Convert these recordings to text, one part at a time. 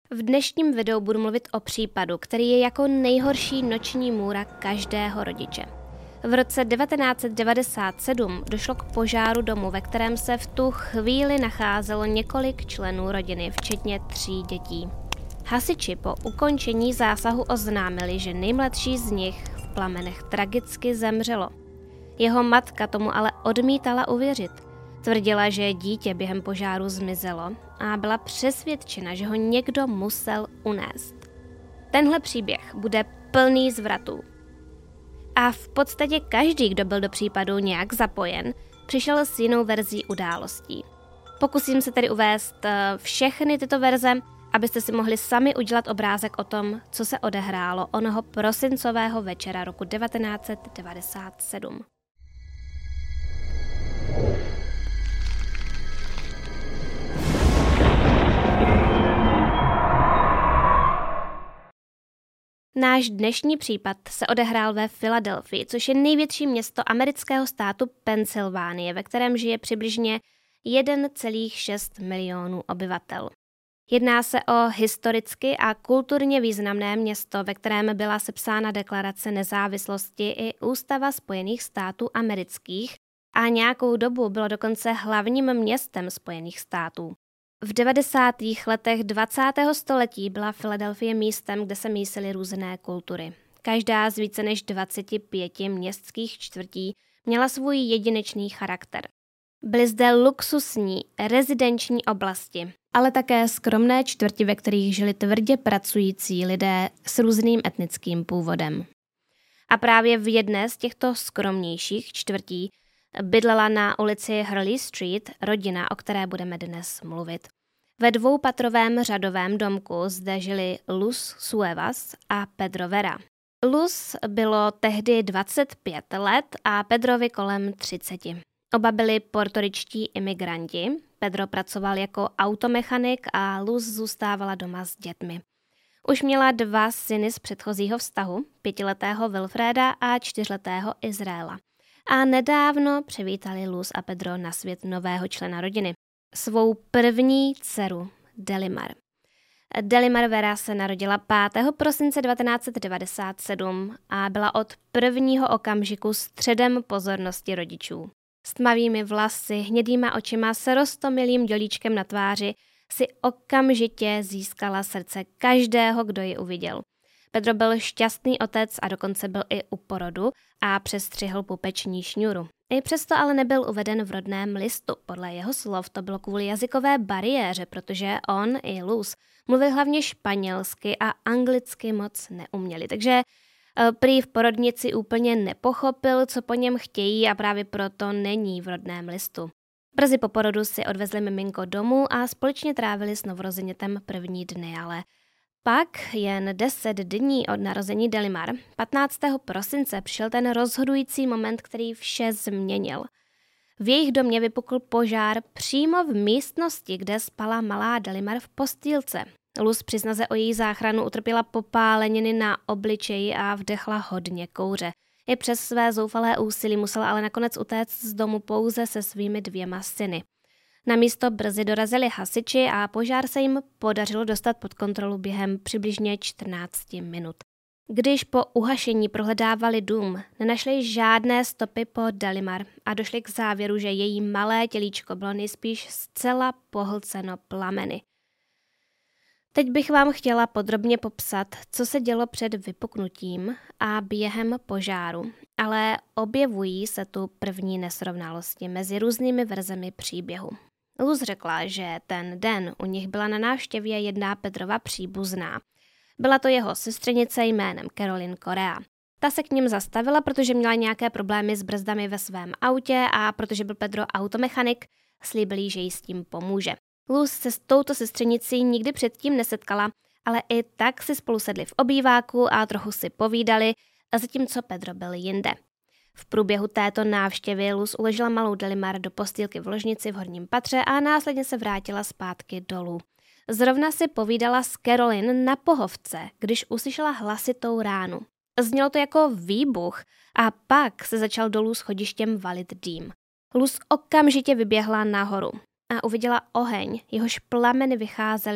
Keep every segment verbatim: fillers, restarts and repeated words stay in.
V dnešním videu budu mluvit o případu, který je jako nejhorší noční můra každého rodiče. V roce devatenáct set devadesát sedm došlo k požáru domu, ve kterém se v tu chvíli nacházelo několik členů rodiny, včetně tří dětí. Hasiči po ukončení zásahu oznámili, že nejmladší z nich v plamenech tragicky zemřelo. Jeho matka tomu ale odmítala uvěřit. Tvrdila, že dítě během požáru zmizelo a byla přesvědčena, že ho někdo musel unést. Tenhle příběh bude plný zvratů. A v podstatě každý, kdo byl do případu nějak zapojen, přišel s jinou verzí událostí. Pokusím se tedy uvést všechny tyto verze, abyste si mohli sami udělat obrázek o tom, co se odehrálo onoho prosincového večera roku devatenáct set devadesát sedm. Náš dnešní případ se odehrál ve Filadelfii, což je největší město amerického státu Pensylvánie, ve kterém žije přibližně jedna celá šest milionů obyvatel. Jedná se o historicky a kulturně významné město, ve kterém byla sepsána deklarace nezávislosti i Ústava Spojených států amerických a nějakou dobu bylo dokonce hlavním městem Spojených států. V devadesátých letech dvacátého století byla Filadelfie místem, kde se mísily různé kultury. Každá z více než dvaceti pěti městských čtvrtí měla svůj jedinečný charakter. Byly zde luxusní, rezidenční oblasti, ale také skromné čtvrti, ve kterých žili tvrdě pracující lidé s různým etnickým původem. A právě v jedné z těchto skromnějších čtvrtí bydlela na ulici Hurley Street rodina, o které budeme dnes mluvit. Ve dvoupatrovém řadovém domku zde žili Luz Cuevas a Pedro Vera. Luz bylo tehdy dvacet pět let a Pedrovi kolem třicet. Oba byli portoričtí imigranti. Pedro pracoval jako automechanik a Luz zůstávala doma s dětmi. Už měla dva syny z předchozího vztahu, pětiletého Wilfreda a čtyřletého Izraela. A nedávno přivítali Luz a Pedro na svět nového člena rodiny. Svou první dceru, Delimar. Delimar Vera se narodila pátého prosince devatenáct set devadesát sedm a byla od prvního okamžiku středem pozornosti rodičů. S tmavými vlasy, hnědýma očima, s roztomilým dělíčkem na tváři si okamžitě získala srdce každého, kdo ji uviděl. Pedro byl šťastný otec a dokonce byl i u porodu a přestřihl pupeční šňůru. I přesto ale nebyl uveden v rodném listu. Podle jeho slov to bylo kvůli jazykové bariéře, protože on i Luz mluvil hlavně španělsky a anglicky moc neuměli. Takže prý v porodnici úplně nepochopil, co po něm chtějí a právě proto není v rodném listu. Brzy po porodu si odvezli miminko domů a společně trávili s novorozenětem první dny, ale pak jen deset dní od narození Delimar, patnáctého prosince, přišel ten rozhodující moment, který vše změnil. V jejich domě vypukl požár přímo v místnosti, kde spala malá Delimar v postýlce. Luz při snaze o její záchranu utrpěla popáleniny na obličeji a vdechla hodně kouře. I přes své zoufalé úsilí musela ale nakonec utéct z domu pouze se svými dvěma syny. Na místo brzy dorazili hasiči a požár se jim podařilo dostat pod kontrolu během přibližně čtrnácti minut. Když po uhašení prohledávali dům, nenašli žádné stopy po Delimar a došli k závěru, že její malé tělíčko bylo nejspíš zcela pohlceno plameny. Teď bych vám chtěla podrobně popsat, co se dělo před vypuknutím a během požáru, ale objevují se tu první nesrovnalosti mezi různými verzemi příběhu. Luz řekla, že ten den u nich byla na návštěvě jedna Pedrova příbuzná. Byla to jeho sestřenice jménem Caroline Correa. Ta se k ním zastavila, protože měla nějaké problémy s brzdami ve svém autě a protože byl Pedro automechanik, slíbil jí, že jí s tím pomůže. Luz se s touto sestřenicí nikdy předtím nesetkala, ale i tak si spolu sedli v obýváku a trochu si povídali, zatímco Pedro byl jinde. V průběhu této návštěvy Luz uložila malou Delimar do postýlky v ložnici v horním patře a následně se vrátila zpátky dolů. Zrovna si povídala s Caroline na pohovce, když uslyšela hlasitou ránu. Znělo to jako výbuch a pak se začal dolů schodištěm valit dým. Luz okamžitě vyběhla nahoru a uviděla oheň, jehož plameny vycházely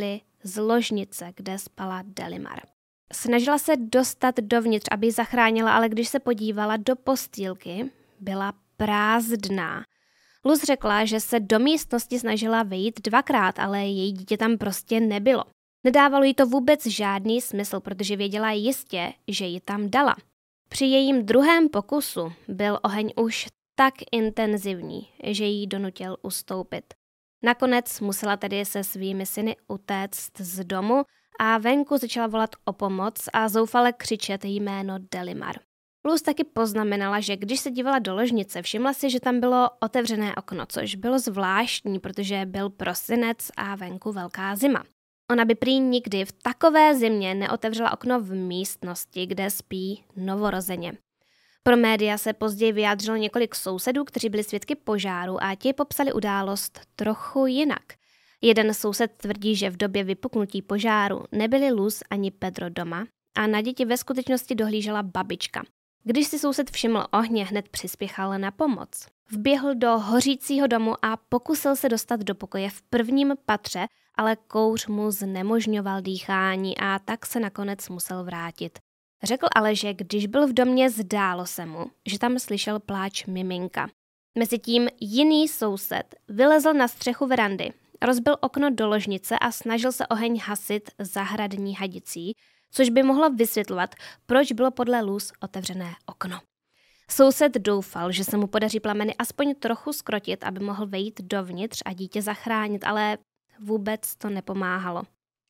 z ložnice, kde spala Delimar. Snažila se dostat dovnitř, aby ji zachránila, ale když se podívala do postýlky, byla prázdná. Luz řekla, že se do místnosti snažila vejít dvakrát, ale její dítě tam prostě nebylo. Nedávalo jí to vůbec žádný smysl, protože věděla jistě, že ji tam dala. Při jejím druhém pokusu byl oheň už tak intenzivní, že jí donutil ustoupit. Nakonec musela tedy se svými syny utéct z domu a venku začala volat o pomoc a zoufale křičet jméno Delimar. Luz taky poznamenala, že když se dívala do ložnice, všimla si, že tam bylo otevřené okno, což bylo zvláštní, protože byl prosinec a venku velká zima. Ona by prý nikdy v takové zimě neotevřela okno v místnosti, kde spí novorozeně. Pro média se později vyjádřilo několik sousedů, kteří byli svědky požáru a ti popsali událost trochu jinak. Jeden soused tvrdí, že v době vypuknutí požáru nebyli Luz ani Pedro doma a na děti ve skutečnosti dohlížela babička. Když si soused všiml ohně, hned přispěchal na pomoc. Vběhl do hořícího domu a pokusil se dostat do pokoje v prvním patře, ale kouř mu znemožňoval dýchání a tak se nakonec musel vrátit. Řekl ale, že když byl v domě, zdálo se mu, že tam slyšel pláč miminka. Mezitím jiný soused vylezl na střechu verandy, rozbil okno do ložnice a snažil se oheň hasit zahradní hadicí, což by mohlo vysvětlovat, proč bylo podle Luz otevřené okno. Soused doufal, že se mu podaří plameny aspoň trochu zkrotit, aby mohl vejít dovnitř a dítě zachránit, ale vůbec to nepomáhalo.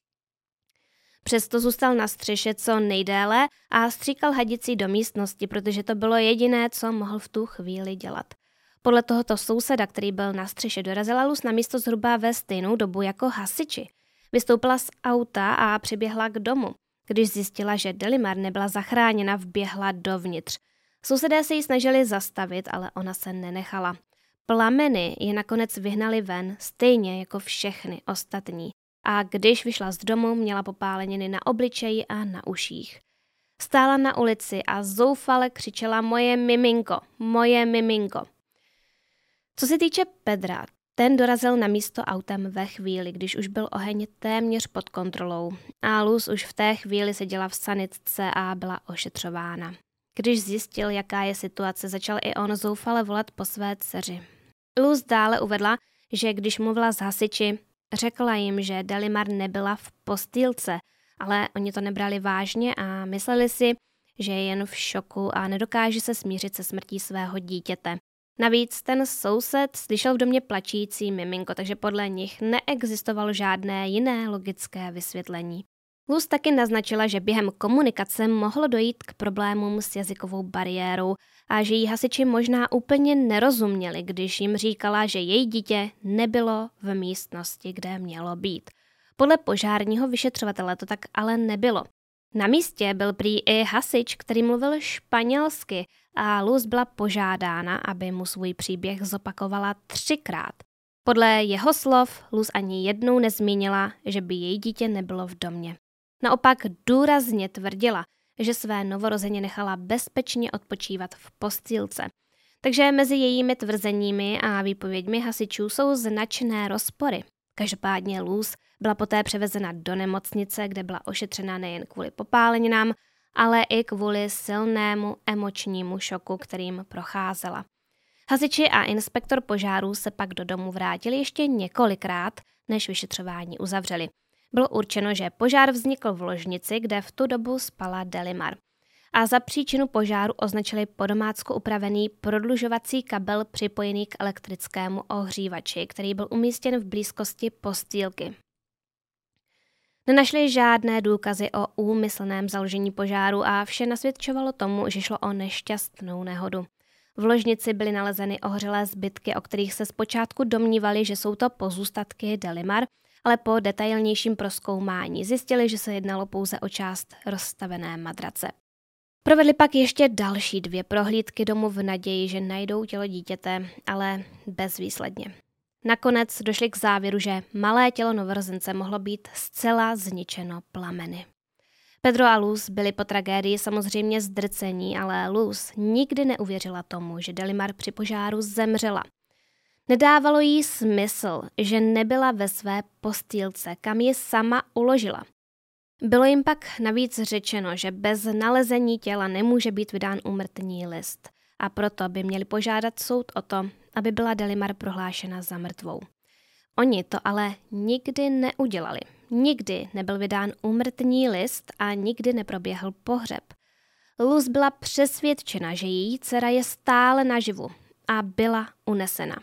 Přesto zůstal na střeše co nejdéle a stříkal hadicí do místnosti, protože to bylo jediné, co mohl v tu chvíli dělat. Podle tohoto souseda, který byl na střeše, dorazila Luz na místo zhruba ve stejnou dobu jako hasiči. Vystoupila z auta a přiběhla k domu. Když zjistila, že Delimar nebyla zachráněna, vběhla dovnitř. Sousedé se jí snažili zastavit, ale ona se nenechala. Plameny je nakonec vyhnali ven, stejně jako všechny ostatní. A když vyšla z domu, měla popáleniny na obličeji a na uších. Stála na ulici a zoufale křičela moje miminko, moje miminko. Co se týče Pedra, ten dorazil na místo autem ve chvíli, když už byl oheň téměř pod kontrolou a Luz už v té chvíli seděla v sanitce a byla ošetřována. Když zjistil, jaká je situace, začal i on zoufale volat po své dceři. Luz dále uvedla, že když mluvila s hasiči, řekla jim, že Delimar nebyla v postýlce, ale oni to nebrali vážně a mysleli si, že je jen v šoku a nedokáže se smířit se smrtí svého dítěte. Navíc ten soused slyšel v domě plačící miminko, takže podle nich neexistovalo žádné jiné logické vysvětlení. Luz taky naznačila, že během komunikace mohlo dojít k problémům s jazykovou bariérou a že jí hasiči možná úplně nerozuměli, když jim říkala, že její dítě nebylo v místnosti, kde mělo být. Podle požárního vyšetřovatele to tak ale nebylo. Na místě byl prý i hasič, který mluvil španělsky a Luz byla požádána, aby mu svůj příběh zopakovala třikrát. Podle jeho slov Luz ani jednou nezmínila, že by její dítě nebylo v domě. Naopak důrazně tvrdila, že své novorozeně nechala bezpečně odpočívat v postýlce. Takže mezi jejími tvrzeními a výpověďmi hasičů jsou značné rozpory. Každopádně Luz byla poté převezena do nemocnice, kde byla ošetřena nejen kvůli popáleninám, ale i kvůli silnému emočnímu šoku, kterým procházela. Hasiči a inspektor požárů se pak do domu vrátili ještě několikrát, než vyšetřování uzavřeli. Bylo určeno, že požár vznikl v ložnici, kde v tu dobu spala Delimar. A za příčinu požáru označili po domácku upravený prodlužovací kabel připojený k elektrickému ohřívači, který byl umístěn v blízkosti postýlky. Nenašli žádné důkazy o úmyslném založení požáru a vše nasvědčovalo tomu, že šlo o nešťastnou nehodu. V ložnici byly nalezeny ohořelé zbytky, o kterých se zpočátku domnívali, že jsou to pozůstatky Delimar, ale po detailnějším prozkoumání zjistili, že se jednalo pouze o část rozstavené madrace. Provedli pak ještě další dvě prohlídky domu v naději, že najdou tělo dítěte, ale bezvýsledně. Nakonec došli k závěru, že malé tělo novorozence mohlo být zcela zničeno plameny. Pedro a Luz byli po tragédii samozřejmě zdrcení, ale Luz nikdy neuvěřila tomu, že Delimar při požáru zemřela. Nedávalo jí smysl, že nebyla ve své postýlce, kam ji sama uložila. Bylo jim pak navíc řečeno, že bez nalezení těla nemůže být vydán úmrtní list a proto by měli požádat soud o to, aby byla Delimar prohlášena za mrtvou. Oni to ale nikdy neudělali. Nikdy nebyl vydán úmrtní list a nikdy neproběhl pohřeb. Luz byla přesvědčena, že její dcera je stále naživu a byla unesena.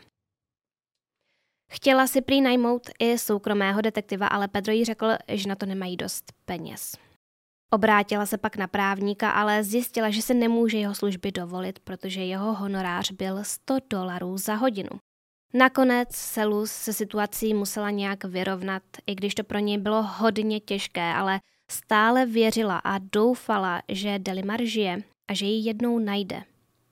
Chtěla si prý najmout i soukromého detektiva, ale Pedro jí řekl, že na to nemají dost peněz. Obrátila se pak na právníka, ale zjistila, že se nemůže jeho služby dovolit, protože jeho honorář byl sto dolarů za hodinu. Nakonec se Luz se situací musela nějak vyrovnat, i když to pro něj bylo hodně těžké, ale stále věřila a doufala, že Delimar žije a že ji jednou najde.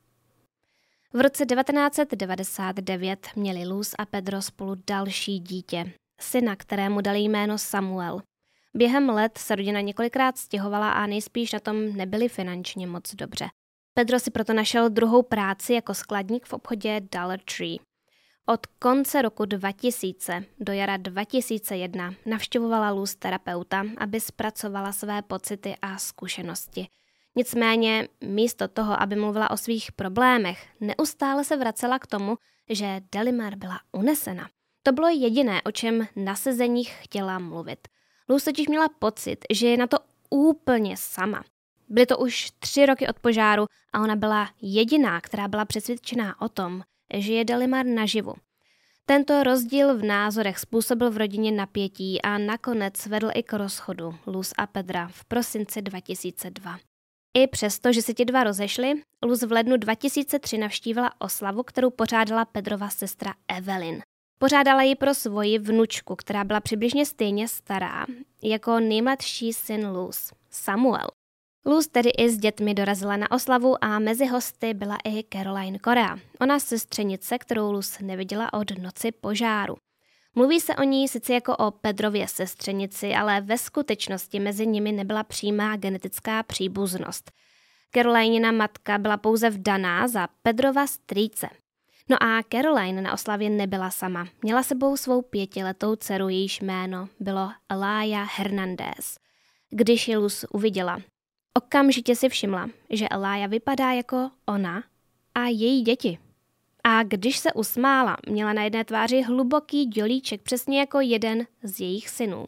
V roce devatenáct set devadesát devět měli Luz a Pedro spolu další dítě, syna, kterému dali jméno Samuel. Během let se rodina několikrát stěhovala a nejspíš na tom nebyli finančně moc dobře. Pedro si proto našel druhou práci jako skladník v obchodě Dollar Tree. Od konce roku dva tisíce do jara dva tisíce jedna navštěvovala Luz terapeuta, aby zpracovala své pocity a zkušenosti. Nicméně místo toho, aby mluvila o svých problémech, neustále se vracela k tomu, že Delimar byla unesena. To bylo jediné, o čem na sezeních chtěla mluvit. Luz totiž měla pocit, že je na to úplně sama. Byly to už tři roky od požáru a ona byla jediná, která byla přesvědčená o tom, že je Delimar naživu. Tento rozdíl v názorech způsobil v rodině napětí a nakonec vedl i k rozchodu Luz a Pedra v prosinci dva tisíce dva. I přesto, že se ti dva rozešli, Luz v lednu dva tisíce tři navštívila oslavu, kterou pořádala Pedrova sestra Evelyn. Pořádala ji pro svoji vnučku, která byla přibližně stejně stará jako nejmladší syn Luz, Samuel. Luz tedy i s dětmi dorazila na oslavu a mezi hosty byla i Caroline Correa, ona sestřenice, kterou Luz neviděla od noci požáru. Mluví se o ní sice jako o Pedrově sestřenici, ale ve skutečnosti mezi nimi nebyla přímá genetická příbuznost. Carolinina matka byla pouze vdaná za Pedrova strýce. No a Caroline na oslavě nebyla sama. Měla sebou svou pětiletou dceru, jejíž jméno bylo Elia Hernandez. Když ji Luz uviděla, okamžitě si všimla, že Elia vypadá jako ona a její děti. A když se usmála, měla na jedné tváři hluboký dělíček, přesně jako jeden z jejich synů.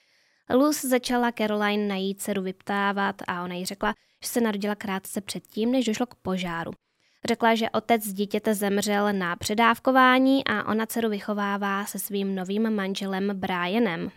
Luz začala Caroline na její dceru vyptávat a ona jí řekla, že se narodila krátce předtím, než došlo k požáru. Řekla, že otec dítěte zemřel na předávkování a ona dceru vychovává se svým novým manželem Brianem.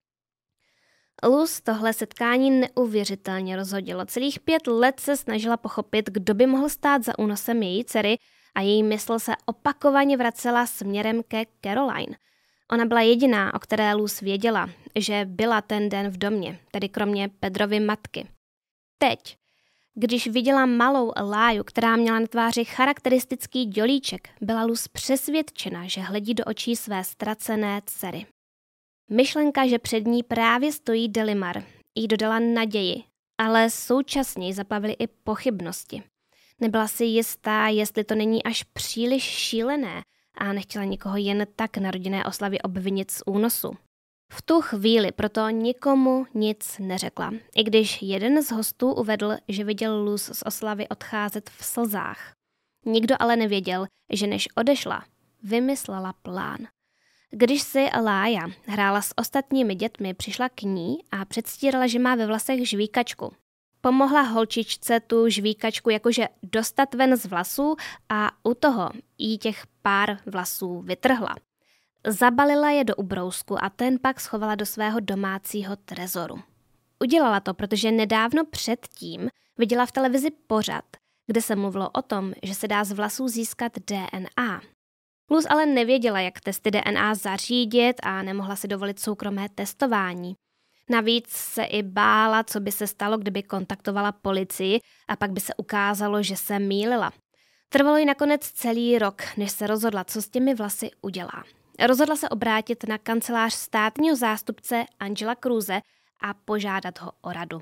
Luz tohle setkání neuvěřitelně rozhodilo. Celých pět let se snažila pochopit, kdo by mohl stát za únosem její dcery a její mysl se opakovaně vracela směrem ke Caroline. Ona byla jediná, o které Luz věděla, že byla ten den v domě, tedy kromě Pedrovy matky. Teď, když viděla malou Eliu, která měla na tváři charakteristický dělíček, byla Luz přesvědčena, že hledí do očí své ztracené dcery. Myšlenka, že před ní právě stojí Delimar, jí dodala naději, ale současně jí zaplavily i pochybnosti. Nebyla si jistá, jestli to není až příliš šílené a nechtěla nikoho jen tak na rodinné oslavě obvinit z únosu. V tu chvíli proto nikomu nic neřekla, i když jeden z hostů uvedl, že viděl Luz z oslavy odcházet v slzách. Nikdo ale nevěděl, že než odešla, vymyslela plán. Když si Elia hrála s ostatními dětmi, přišla k ní a předstírala, že má ve vlasech žvíkačku. Pomohla holčičce tu žvíkačku jakože dostat ven z vlasů a u toho jí těch pár vlasů vytrhla. Zabalila je do ubrousku a ten pak schovala do svého domácího trezoru. Udělala to, protože nedávno předtím viděla v televizi pořad, kde se mluvilo o tom, že se dá z vlasů získat D N A. Luz ale nevěděla, jak testy D N A zařídit a nemohla si dovolit soukromé testování. Navíc se i bála, co by se stalo, kdyby kontaktovala policii a pak by se ukázalo, že se mýlila. Trvalo jí nakonec celý rok, než se rozhodla, co s těmi vlasy udělá. Rozhodla se obrátit na kancelář státního zástupce Angela Cruze a požádat ho o radu.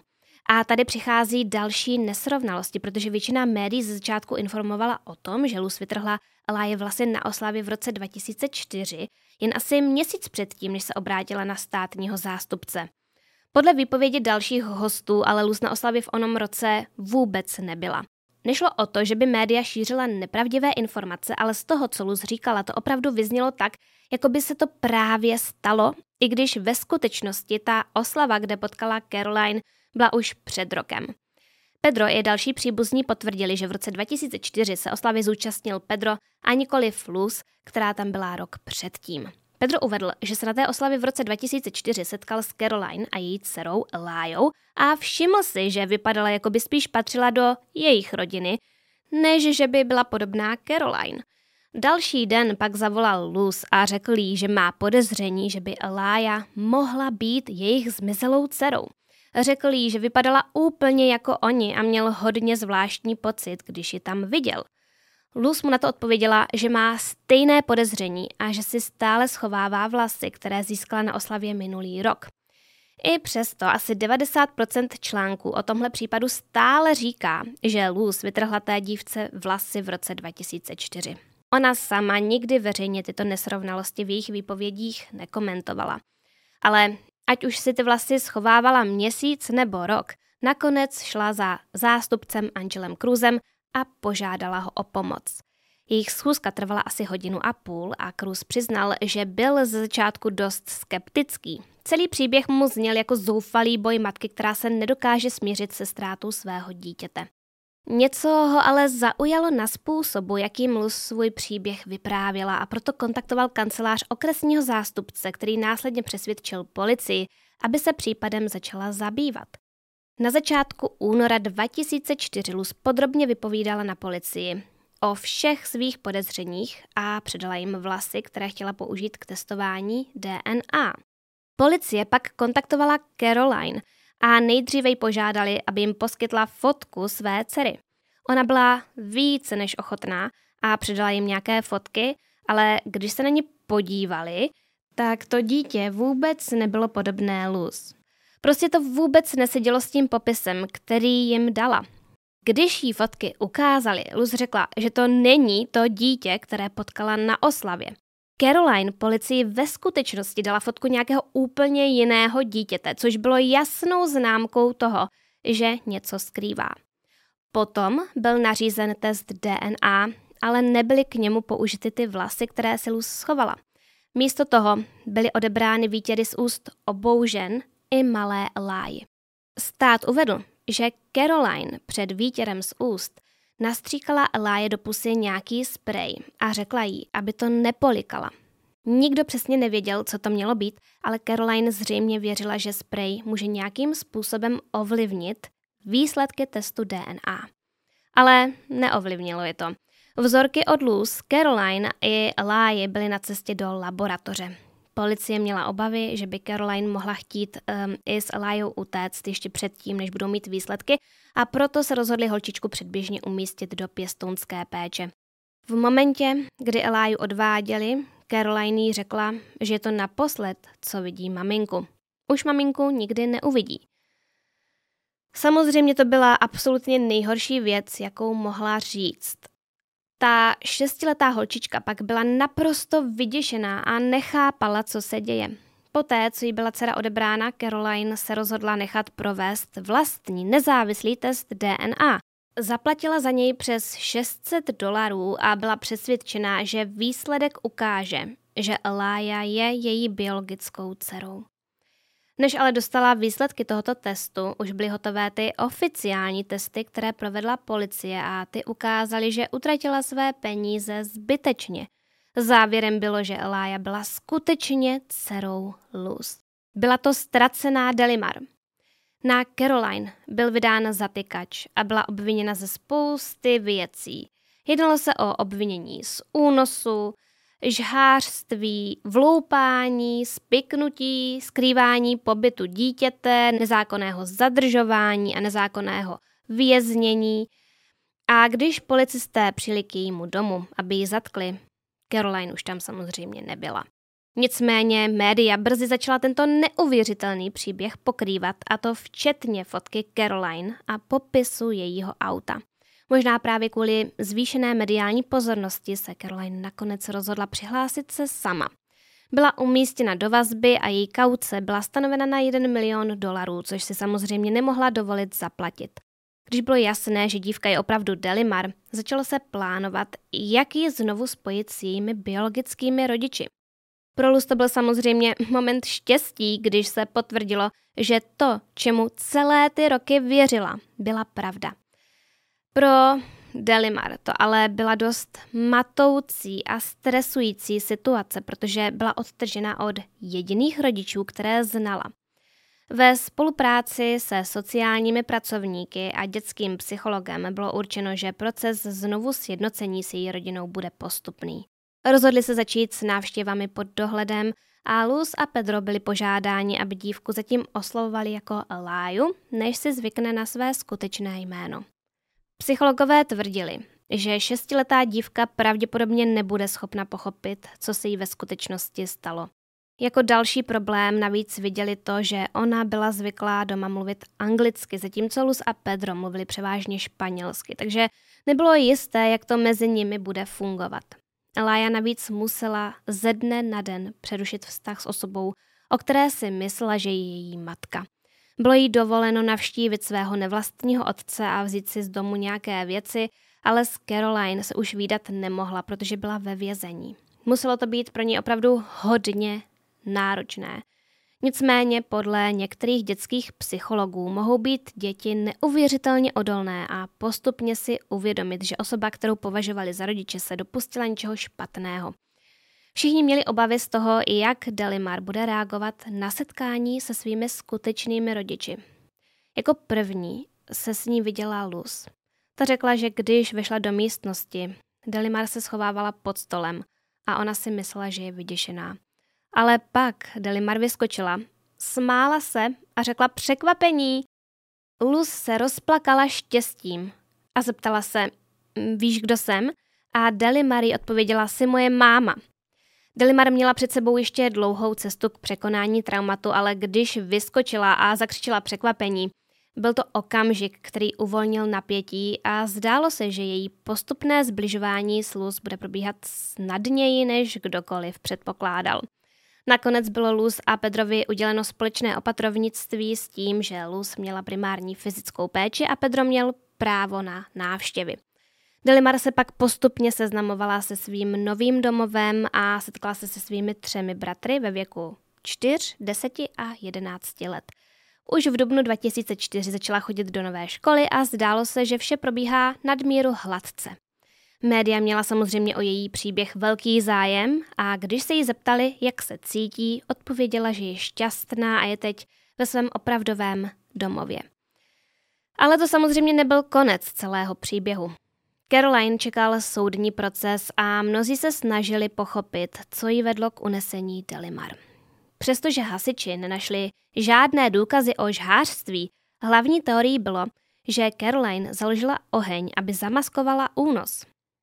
A tady přichází další nesrovnalosti, protože většina médií ze začátku informovala o tom, že Luz vytrhla Elie vlasy na oslavě v roce dva tisíce čtyři, jen asi měsíc předtím, než se obrátila na státního zástupce. Podle výpovědi dalších hostů ale Luz na oslavě v onom roce vůbec nebyla. Nešlo o to, že by média šířila nepravdivé informace, ale z toho, co Luz říkala, to opravdu vyznělo tak, jako by se to právě stalo, i když ve skutečnosti ta oslava, kde potkala Caroline, byla už před rokem. Pedro i další příbuzní potvrdili, že v roce dva tisíce čtyři se oslavy zúčastnil Pedro a nikoliv Luz, která tam byla rok předtím. Pedro uvedl, že se na té oslavě v roce dva tisíce čtyři setkal s Caroline a její dcerou Eliou a všiml si, že vypadala, jako by spíš patřila do jejich rodiny, než že by byla podobná Caroline. Další den pak zavolal Luz a řekl jí, že má podezření, že by Elia mohla být jejich zmizelou dcerou. Řekl jí, že vypadala úplně jako oni a měl hodně zvláštní pocit, když ji tam viděl. Luz mu na to odpověděla, že má stejné podezření a že si stále schovává vlasy, které získala na oslavě minulý rok. I přesto asi devadesát procent článků o tomhle případu stále říká, že Luz vytrhla té dívce vlasy v roce dva tisíce čtyři. Ona sama nikdy veřejně tyto nesrovnalosti v jejich výpovědích nekomentovala. Ale ať už si ty vlasy schovávala měsíc nebo rok, nakonec šla za zástupcem Angelem Cruzem a požádala ho o pomoc. Jejich schůzka trvala asi hodinu a půl a Cruz přiznal, že byl ze začátku dost skeptický. Celý příběh mu zněl jako zoufalý boj matky, která se nedokáže smířit se ztrátou svého dítěte. Něco ho ale zaujalo na způsobu, jakým Luz svůj příběh vyprávěla, a proto kontaktoval kancelář okresního zástupce, který následně přesvědčil policii, aby se případem začala zabývat. Na začátku února dva tisíce čtyři Luz podrobně vypovídala na policii o všech svých podezřeních a předala jim vlasy, které chtěla použít k testování D N A. Policie pak kontaktovala Caroline a nejdříve ji požádali, aby jim poskytla fotku své dcery. Ona byla více než ochotná a předala jim nějaké fotky, ale když se na ně podívali, tak to dítě vůbec nebylo podobné Luz. Prostě to vůbec nesedělo s tím popisem, který jim dala. Když jí fotky ukázali, Luz řekla, že to není to dítě, které potkala na oslavě. Caroline policii ve skutečnosti dala fotku nějakého úplně jiného dítěte, což bylo jasnou známkou toho, že něco skrývá. Potom byl nařízen test D N A, ale nebyly k němu použity ty vlasy, které si Luz schovala. Místo toho byly odebrány výtěry z úst obou žen i malé Elie. Stát uvedl, že Caroline před výtěrem z úst nastříkala Elie do pusy nějaký sprej a řekla jí, aby to nepolikala. Nikdo přesně nevěděl, co to mělo být, ale Caroline zřejmě věřila, že sprej může nějakým způsobem ovlivnit výsledky testu D N A. Ale neovlivnilo je to. Vzorky od Luz, Caroline i Elie byly na cestě do laboratoře. Policie měla obavy, že by Caroline mohla chtít um, i s Eliou utéct ještě předtím, než budou mít výsledky, a proto se rozhodli holčičku předběžně umístit do pěstounské péče. V momentě, kdy Eliu odváděli, Caroline jí řekla, že je to naposled, co vidí maminku. Už maminku nikdy neuvidí. Samozřejmě to byla absolutně nejhorší věc, jakou mohla říct. Ta šestiletá holčička pak byla naprosto vyděšená a nechápala, co se děje. Poté, co jí byla dcera odebrána, Caroline se rozhodla nechat provést vlastní nezávislý test D N A. Zaplatila za něj přes šest set dolarů a byla přesvědčená, že výsledek ukáže, že Elia je její biologickou dcerou. Než ale dostala výsledky tohoto testu, už byly hotové ty oficiální testy, které provedla policie, a ty ukázaly, že utratila své peníze zbytečně. Závěrem bylo, že Elia byla skutečně dcerou Luz. Byla to ztracená Delimar. Na Caroline byl vydán zatykač a byla obviněna ze spousty věcí. Jednalo se o obvinění z únosu, žhářství, vloupání, spiknutí, skrývání pobytu dítěte, nezákonného zadržování a nezákonného věznění. A když policisté přijeli k jejímu domu, aby ji zatkli, Caroline už tam samozřejmě nebyla. Nicméně média brzy začala tento neuvěřitelný příběh pokrývat, a to včetně fotky Caroline a popisu jejího auta. Možná právě kvůli zvýšené mediální pozornosti se Caroline nakonec rozhodla přihlásit se sama. Byla umístěna do vazby a její kauce byla stanovena na jeden milion dolarů, což si samozřejmě nemohla dovolit zaplatit. Když bylo jasné, že dívka je opravdu Delimar, začalo se plánovat, jak ji znovu spojit s jejími biologickými rodiči. Pro Luz to byl samozřejmě moment štěstí, když se potvrdilo, že to, čemu celé ty roky věřila, byla pravda. Pro Delimar to ale byla dost matoucí a stresující situace, protože byla odtržena od jediných rodičů, které znala. Ve spolupráci se sociálními pracovníky a dětským psychologem bylo určeno, že proces znovu sjednocení s její rodinou bude postupný. Rozhodli se začít s návštěvami pod dohledem a Luz a Pedro byli požádáni, aby dívku zatím oslovovali jako Láju, než si zvykne na své skutečné jméno. Psychologové tvrdili, že šestiletá dívka pravděpodobně nebude schopna pochopit, co se jí ve skutečnosti stalo. Jako další problém navíc viděli to, že ona byla zvyklá doma mluvit anglicky, zatímco Luz a Pedro mluvili převážně španělsky, takže nebylo jisté, jak to mezi nimi bude fungovat. Lája navíc musela ze dne na den přerušit vztah s osobou, o které si myslela, že je její matka. Bylo jí dovoleno navštívit svého nevlastního otce a vzít si z domu nějaké věci, ale s Caroline se už vídat nemohla, protože byla ve vězení. Muselo to být pro ní opravdu hodně náročné. Nicméně podle některých dětských psychologů mohou být děti neuvěřitelně odolné a postupně si uvědomit, že osoba, kterou považovali za rodiče, se dopustila něčeho špatného. Všichni měli obavy z toho, jak Delimar bude reagovat na setkání se svými skutečnými rodiči. Jako první se s ní viděla Luz. Ta řekla, že když vešla do místnosti, Delimar se schovávala pod stolem a ona si myslela, že je vyděšená. Ale pak Delimar vyskočila, smála se a řekla překvapení. Luz se rozplakala štěstím a zeptala se, víš, kdo jsem? A Delimar jí odpověděla, jsi moje máma. Delimar měla před sebou ještě dlouhou cestu k překonání traumatu, ale když vyskočila a zakřičela překvapení, byl to okamžik, který uvolnil napětí a zdálo se, že její postupné zbližování s Luz bude probíhat snadněji, než kdokoliv předpokládal. Nakonec bylo Luz a Pedrovi uděleno společné opatrovnictví s tím, že Luz měla primární fyzickou péči a Pedro měl právo na návštěvy. Delimar se pak postupně seznamovala se svým novým domovem a setkala se se svými třemi bratry ve věku čtyř, deseti a jedenácti let. Už v dubnu dva tisíce čtyři začala chodit do nové školy a zdálo se, že vše probíhá nadmíru hladce. Média měla samozřejmě o její příběh velký zájem a když se jí zeptali, jak se cítí, odpověděla, že je šťastná a je teď ve svém opravdovém domově. Ale to samozřejmě nebyl konec celého příběhu. Caroline čekal soudní proces a mnozí se snažili pochopit, co jí vedlo k unesení Delimar. Přestože hasiči nenašli žádné důkazy o žhářství, hlavní teorií bylo, že Caroline založila oheň, aby zamaskovala únos.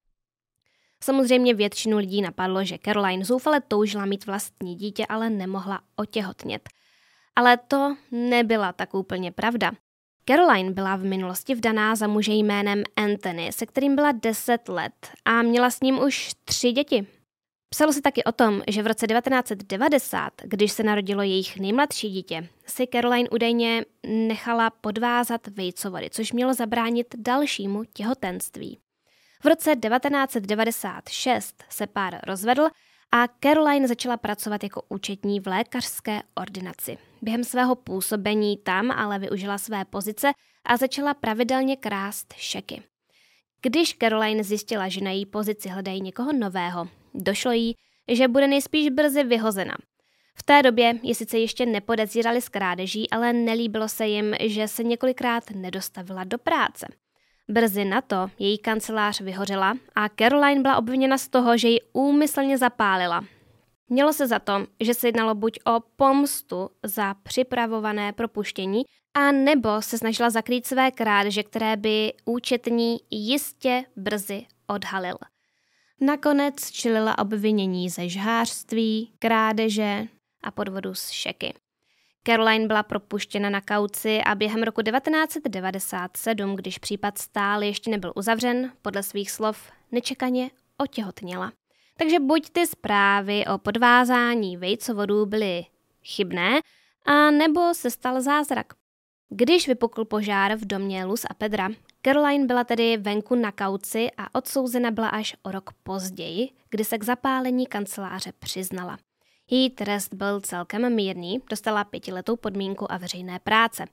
Samozřejmě většinu lidí napadlo, že Caroline zoufale toužila mít vlastní dítě, ale nemohla otěhotnět. Ale to nebyla tak úplně pravda. Caroline byla v minulosti vdaná za muže jménem Anthony, se kterým byla deset let a měla s ním už tři děti. Psalo se taky o tom, že v roce devatenáct set devadesát, když se narodilo jejich nejmladší dítě, si Caroline údajně nechala podvázat vejcovody, což mělo zabránit dalšímu těhotenství. V roce devatenáct set devadesát šest se pár rozvedl a Caroline začala pracovat jako účetní v lékařské ordinaci. Během svého působení tam ale využila své pozice a začala pravidelně krást šeky. Když Caroline zjistila, že na její pozici hledají někoho nového, došlo jí, že bude nejspíš brzy vyhozena. V té době ji sice ještě nepodezírali z krádeží, ale nelíbilo se jim, že se několikrát nedostavila do práce. Brzy na to její kancelář vyhořela a Caroline byla obviněna z toho, že ji úmyslně zapálila. Mělo se za to, že se jednalo buď o pomstu za připravované propuštění, a nebo se snažila zakrýt své krádeže, které by účetní jistě brzy odhalil. Nakonec čelila obvinění ze žhářství, krádeže a podvodu s šeky. Caroline byla propuštěna na kauci a během roku devatenáct set devadesát sedm, když případ stále ještě nebyl uzavřen, podle svých slov nečekaně otěhotněla. Takže buď ty zprávy o podvázání vejcovodů byly chybné, a nebo se stal zázrak. Když vypukl požár v domě Luz a Pedra, Caroline byla tedy venku na kauci a odsouzena byla až o rok později, kdy se k zapálení kanceláře přiznala. Její trest byl celkem mírný, dostala pětiletou podmínku a veřejné práce.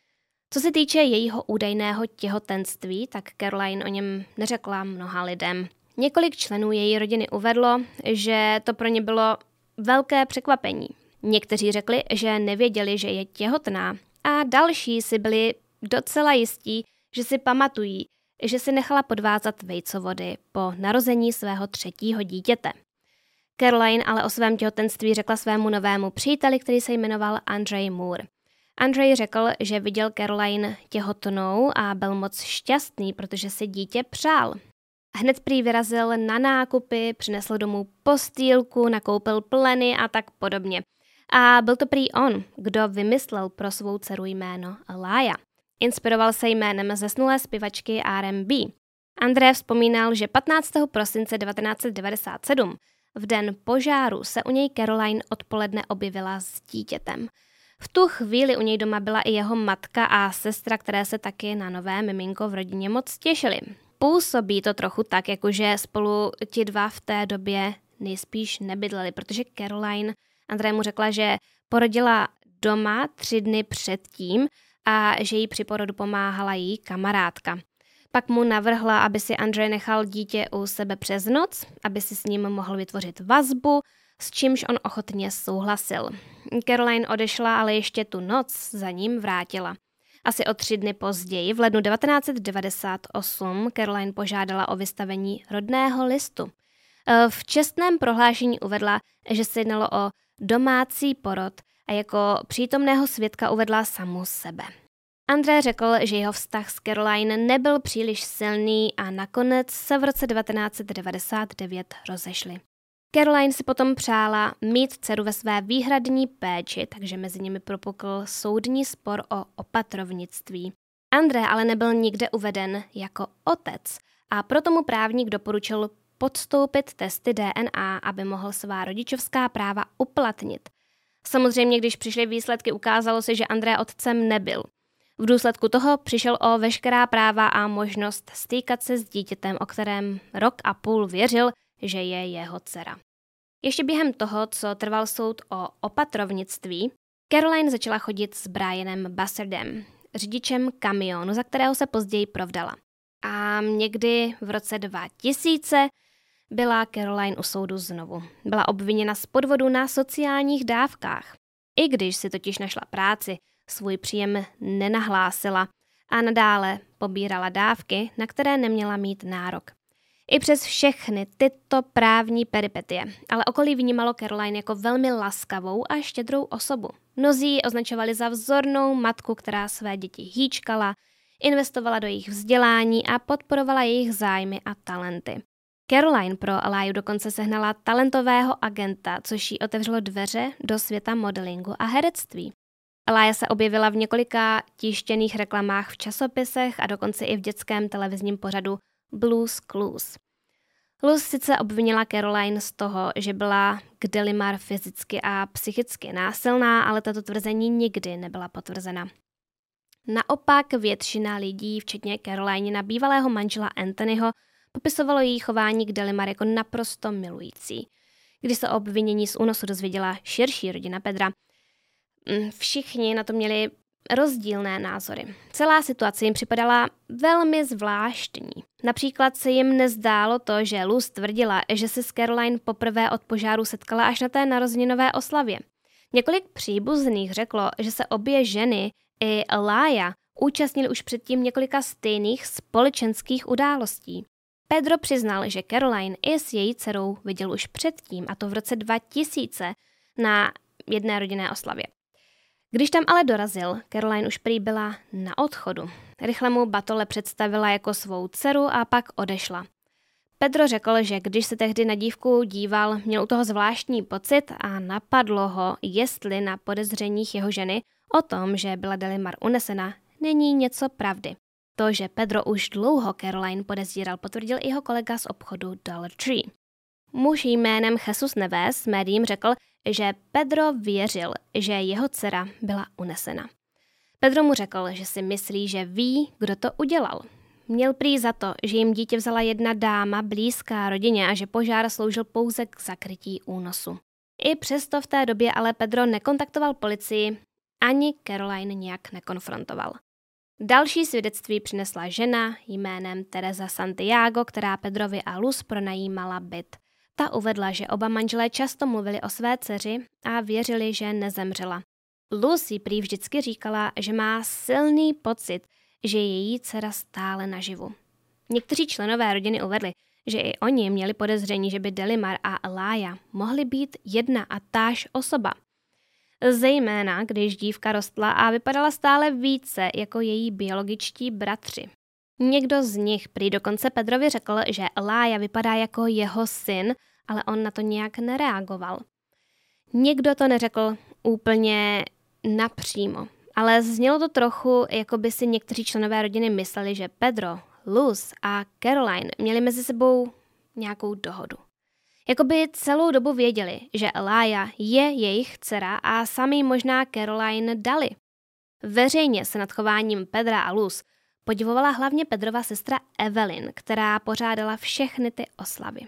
Co se týče jejího údajného těhotenství, tak Caroline o něm neřekla mnoha lidem. Několik členů její rodiny uvedlo, že to pro ně bylo velké překvapení. Někteří řekli, že nevěděli, že je těhotná, a další si byli docela jistí, že si pamatují, že si nechala podvázat vejcovody po narození svého třetího dítěte. Caroline ale o svém těhotenství řekla svému novému příteli, který se jmenoval Andrej Moore. Andrej řekl, že viděl Caroline těhotnou a byl moc šťastný, protože si dítě přál. Hned prý vyrazil na nákupy, přinesl domů postýlku, nakoupil pleny a tak podobně. A byl to prý on, kdo vymyslel pro svou dceru jméno Alaya. Inspiroval se jménem zesnulé zpěvačky R and B. Andrej vzpomínal, že patnáctého prosince devatenáct set devadesát sedm, v den požáru, se u něj Caroline odpoledne objevila s dítětem. V tu chvíli u něj doma byla i jeho matka a sestra, které se taky na nové miminko v rodině moc těšily. Působí to trochu tak, jakože spolu ti dva v té době nejspíš nebydleli, protože Caroline Andrej mu řekla, že porodila doma tři dny předtím a že jí při porodu pomáhala její kamarádka. Pak mu navrhla, aby si Andrej nechal dítě u sebe přes noc, aby si s ním mohl vytvořit vazbu, s čímž on ochotně souhlasil. Caroline odešla, ale ještě tu noc za ním vrátila. Asi o tři dny později, v lednu devatenáct set devadesát osm, Caroline požádala o vystavení rodného listu. V čestném prohlášení uvedla, že se jednalo o domácí porod a jako přítomného svědka uvedla samu sebe. Andrej řekl, že jeho vztah s Caroline nebyl příliš silný a nakonec se v roce devatenáct set devadesát devět rozešli. Caroline si potom přála mít dceru ve své výhradní péči, takže mezi nimi propukl soudní spor o opatrovnictví. Andrej ale nebyl nikde uveden jako otec a proto mu právník doporučil podstoupit testy D N A, aby mohl svá rodičovská práva uplatnit. Samozřejmě, když přišly výsledky, ukázalo se, že Andrej otcem nebyl. V důsledku toho přišel o veškerá práva a možnost stýkat se s dítětem, o kterém rok a půl věřil, že je jeho dcera. Ještě během toho, co trval soud o opatrovnictví, Caroline začala chodit s Brianem Buzzardem, řidičem kamionu, za kterého se později provdala. A někdy v roce dva tisíce byla Caroline u soudu znovu. Byla obviněna z podvodu na sociálních dávkách. I když si totiž našla práci, svůj příjem nenahlásila a nadále pobírala dávky, na které neměla mít nárok. I přes všechny tyto právní peripetie, ale okolí vnímalo Caroline jako velmi laskavou a štědrou osobu. Mnozí ji označovali za vzornou matku, která své děti hýčkala, investovala do jejich vzdělání a podporovala jejich zájmy a talenty. Caroline pro Alayu dokonce sehnala talentového agenta, což jí otevřelo dveře do světa modelingu a herectví. Alaya se objevila v několika tištěných reklamách v časopisech a dokonce i v dětském televizním pořadu Blue's Clues. Luz sice obvinila Caroline z toho, že byla k Delimar fyzicky a psychicky násilná, ale tato tvrzení nikdy nebyla potvrzena. Naopak většina lidí, včetně Carolinina bývalého manžela Anthonyho, popisovalo její chování k Delimar jako naprosto milující. Když se o obvinění z únosu dozvěděla širší rodina Pedra, všichni na to měli rozdílné názory. Celá situace jim připadala velmi zvláštní. Například se jim nezdálo to, že Luz tvrdila, že se s Caroline poprvé od požáru setkala až na té narozeninové oslavě. Několik příbuzných řeklo, že se obě ženy i Alaya účastnili už předtím několika stejných společenských událostí. Pedro přiznal, že Caroline i s její dcerou viděl už předtím, a to v roce dva tisíce na jedné rodinné oslavě. Když tam ale dorazil, Caroline už prý byla na odchodu. Rychle mu Batole představila jako svou dceru a pak odešla. Pedro řekl, že když se tehdy na dívku díval, měl u toho zvláštní pocit a napadlo ho, jestli na podezřeních jeho ženy o tom, že byla Delimar unesena, není něco pravdy. To, že Pedro už dlouho Caroline podezíral, potvrdil i jeho kolega z obchodu Dollar Tree. Muž jménem Jesus Neves médiím řekl, že Pedro věřil, že jeho dcera byla unesena. Pedro mu řekl, že si myslí, že ví, kdo to udělal. Měl prý za to, že jim dítě vzala jedna dáma blízká rodině a že požár sloužil pouze k zakrytí únosu. I přesto v té době ale Pedro nekontaktoval policii, ani Caroline nějak nekonfrontoval. Další svědectví přinesla žena jménem Teresa Santiago, která Pedrovi a Luz pronajímala byt. Ta uvedla, že oba manželé často mluvili o své dceři a věřili, že nezemřela. Luz jí prý vždycky říkala, že má silný pocit, že je její dcera stále naživu. Někteří členové rodiny uvedli, že i oni měli podezření, že by Delimar a Elia mohly být jedna a táž osoba. Zejména, když dívka rostla a vypadala stále více jako její biologičtí bratři. Někdo z nich prý dokonce Pedrovi řekl, že Elia vypadá jako jeho syn, ale on na to nějak nereagoval. Někdo to neřekl úplně napřímo, ale znělo to trochu, jako by si někteří členové rodiny mysleli, že Pedro, Luz a Caroline měli mezi sebou nějakou dohodu. Jakoby celou dobu věděli, že Elia je jejich dcera a sami možná Caroline dali. Veřejně se nad chováním Pedra a Luz podivovala hlavně Pedrova sestra Evelyn, která pořádala všechny ty oslavy.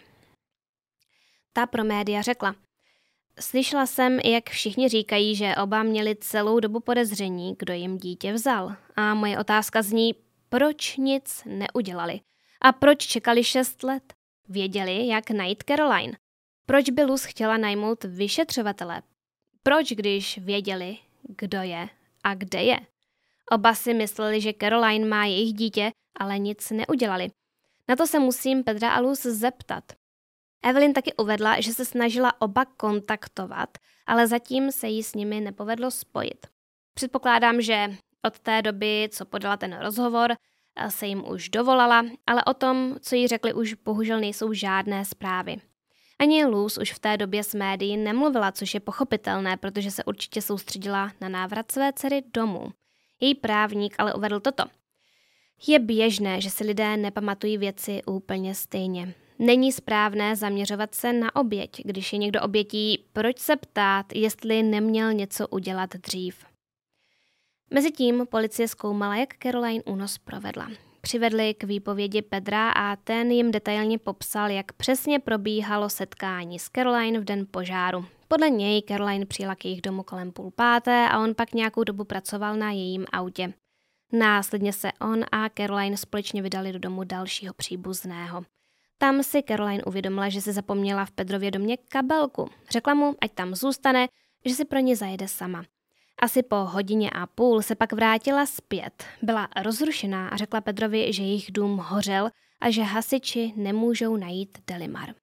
Ta pro média řekla: Slyšela jsem, jak všichni říkají, že oba měli celou dobu podezření, kdo jim dítě vzal. A moje otázka zní, proč nic neudělali? A proč čekali šest let? Věděli, jak najít Caroline? Proč by Luz chtěla najmout vyšetřovatele? Proč, když věděli, kdo je a kde je? Oba si mysleli, že Caroline má jejich dítě, ale nic neudělali. Na to se musím Pedra a Luz zeptat. Evelyn taky uvedla, že se snažila oba kontaktovat, ale zatím se jí s nimi nepovedlo spojit. Předpokládám, že od té doby, co podala ten rozhovor, se jim už dovolala, ale o tom, co jí řekli, už bohužel nejsou žádné zprávy. Ani Luz už v té době s médií nemluvila, což je pochopitelné, protože se určitě soustředila na návrat své dcery domů. Její právník ale uvedl toto. Je běžné, že si lidé nepamatují věci úplně stejně. Není správné zaměřovat se na oběť. Když je někdo obětí, proč se ptát, jestli neměl něco udělat dřív? Mezitím policie zkoumala, jak Caroline únos provedla. Přivedli k výpovědi Pedra a ten jim detailně popsal, jak přesně probíhalo setkání s Caroline v den požáru. Podle něj Caroline přijela k jejich domu kolem půl páté a on pak nějakou dobu pracoval na jejím autě. Následně se on a Caroline společně vydali do domu dalšího příbuzného. Tam si Caroline uvědomila, že si zapomněla v Pedrově domě kabelku. Řekla mu, ať tam zůstane, že si pro ně zajede sama. Asi po hodině a půl se pak vrátila zpět. Byla rozrušená a řekla Pedrovi, že jejich dům hořel a že hasiči nemůžou najít Delimar.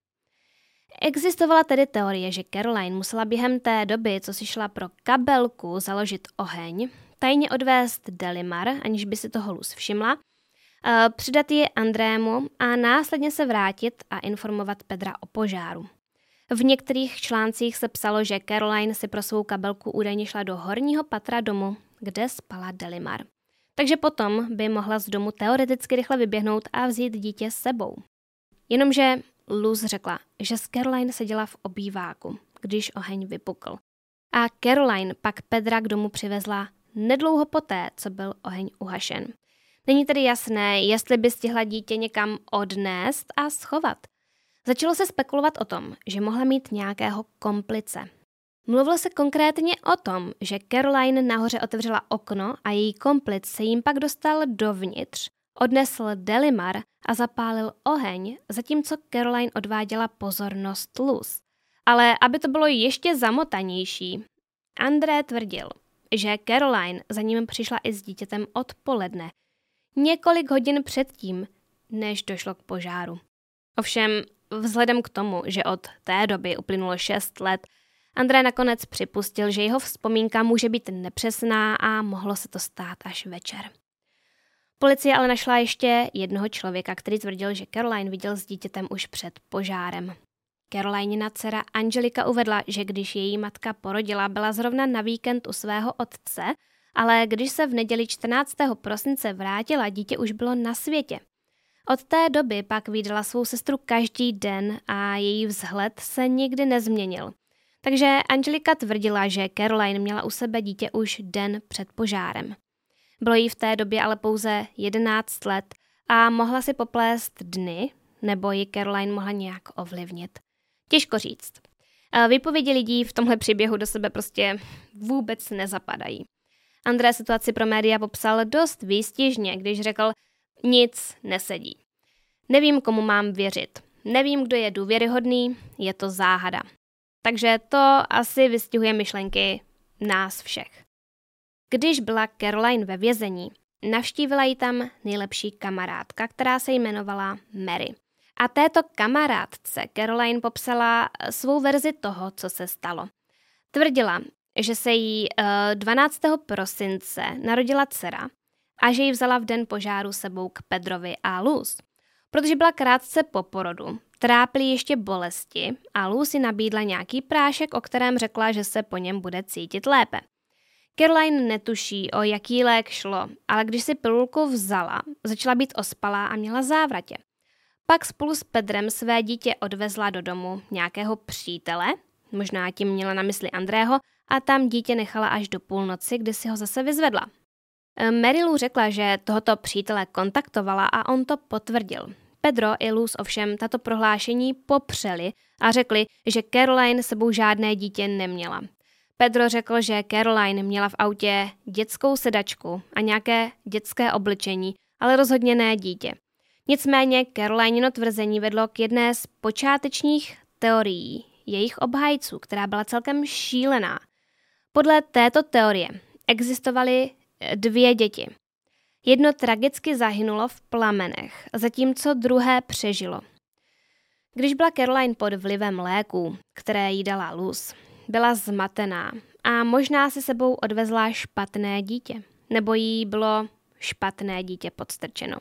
Existovala tedy teorie, že Caroline musela během té doby, co si šla pro kabelku založit oheň, tajně odvést Delimar, aniž by si toho Luz všimla, přidat ji Andrému a následně se vrátit a informovat Pedra o požáru. V některých článcích se psalo, že Caroline si pro svou kabelku údajně šla do horního patra domu, kde spala Delimar. Takže potom by mohla z domu teoreticky rychle vyběhnout a vzít dítě s sebou. Jenomže Luz řekla, že s Caroline seděla v obýváku, když oheň vypukl. A Caroline pak Pedra k domu přivezla nedlouho poté, co byl oheň uhašen. Není tedy jasné, jestli by stihla dítě někam odnést a schovat. Začalo se spekulovat o tom, že mohla mít nějakého komplice. Mluvilo se konkrétně o tom, že Caroline nahoře otevřela okno a její komplic se jim pak dostal dovnitř, odnesl Delimar a zapálil oheň, zatímco Caroline odváděla pozornost Luz. Ale aby to bylo ještě zamotanější, André tvrdil, že Caroline za ním přišla i s dítětem odpoledne, několik hodin předtím, než došlo k požáru. Ovšem, vzhledem k tomu, že od té doby uplynulo šest let, André nakonec připustil, že jeho vzpomínka může být nepřesná a mohlo se to stát až večer. Policie ale našla ještě jednoho člověka, který tvrdil, že Caroline viděl s dítětem už před požárem. Carolinina dcera Angelika uvedla, že když její matka porodila, byla zrovna na víkend u svého otce, ale když se v neděli čtrnáctého prosince vrátila, dítě už bylo na světě. Od té doby pak viděla svou sestru každý den a její vzhled se nikdy nezměnil. Takže Angelika tvrdila, že Caroline měla u sebe dítě už den před požárem. Bylo jí v té době ale pouze jedenáct let a mohla si poplést dny, nebo ji Caroline mohla nějak ovlivnit. Těžko říct. Výpovědi lidí v tomhle příběhu do sebe prostě vůbec nezapadají. André situaci pro média popsal dost výstižně, když řekl: nic nesedí. Nevím, komu mám věřit. Nevím, kdo je důvěryhodný, je to záhada. Takže to asi vystihuje myšlenky nás všech. Když byla Caroline ve vězení, navštívila ji tam nejlepší kamarádka, která se jmenovala Mary. A této kamarádce Caroline popsala svou verzi toho, co se stalo. Tvrdila, že se jí dvanáctého prosince narodila dcera a že ji vzala v den požáru sebou k Pedrovi a Luz. Protože byla krátce po porodu, trápily ještě bolesti a Luz si nabídla nějaký prášek, o kterém řekla, že se po něm bude cítit lépe. Caroline netuší, o jaký lék šlo, ale když si pilulku vzala, začala být ospalá a měla závratě. Pak spolu s Pedrem své dítě odvezla do domu nějakého přítele, možná tím měla na mysli Andrého, a tam dítě nechala až do půlnoci, kdy si ho zase vyzvedla. Mary Lou řekla, že tohoto přítele kontaktovala a on to potvrdil. Pedro i Luz ovšem tato prohlášení popřeli a řekli, že Caroline sebou žádné dítě neměla. Pedro řekl, že Caroline měla v autě dětskou sedačku a nějaké dětské oblečení, ale rozhodně ne dítě. Nicméně Carolinino tvrzení vedlo k jedné z počátečních teorií jejich obhájců, která byla celkem šílená. Podle této teorie existovaly dvě děti. Jedno tragicky zahynulo v plamenech, zatímco druhé přežilo. Když byla Caroline pod vlivem léků, které jí dala Luz, byla zmatená a možná si sebou odvezla špatné dítě, nebo jí bylo špatné dítě podstrčeno.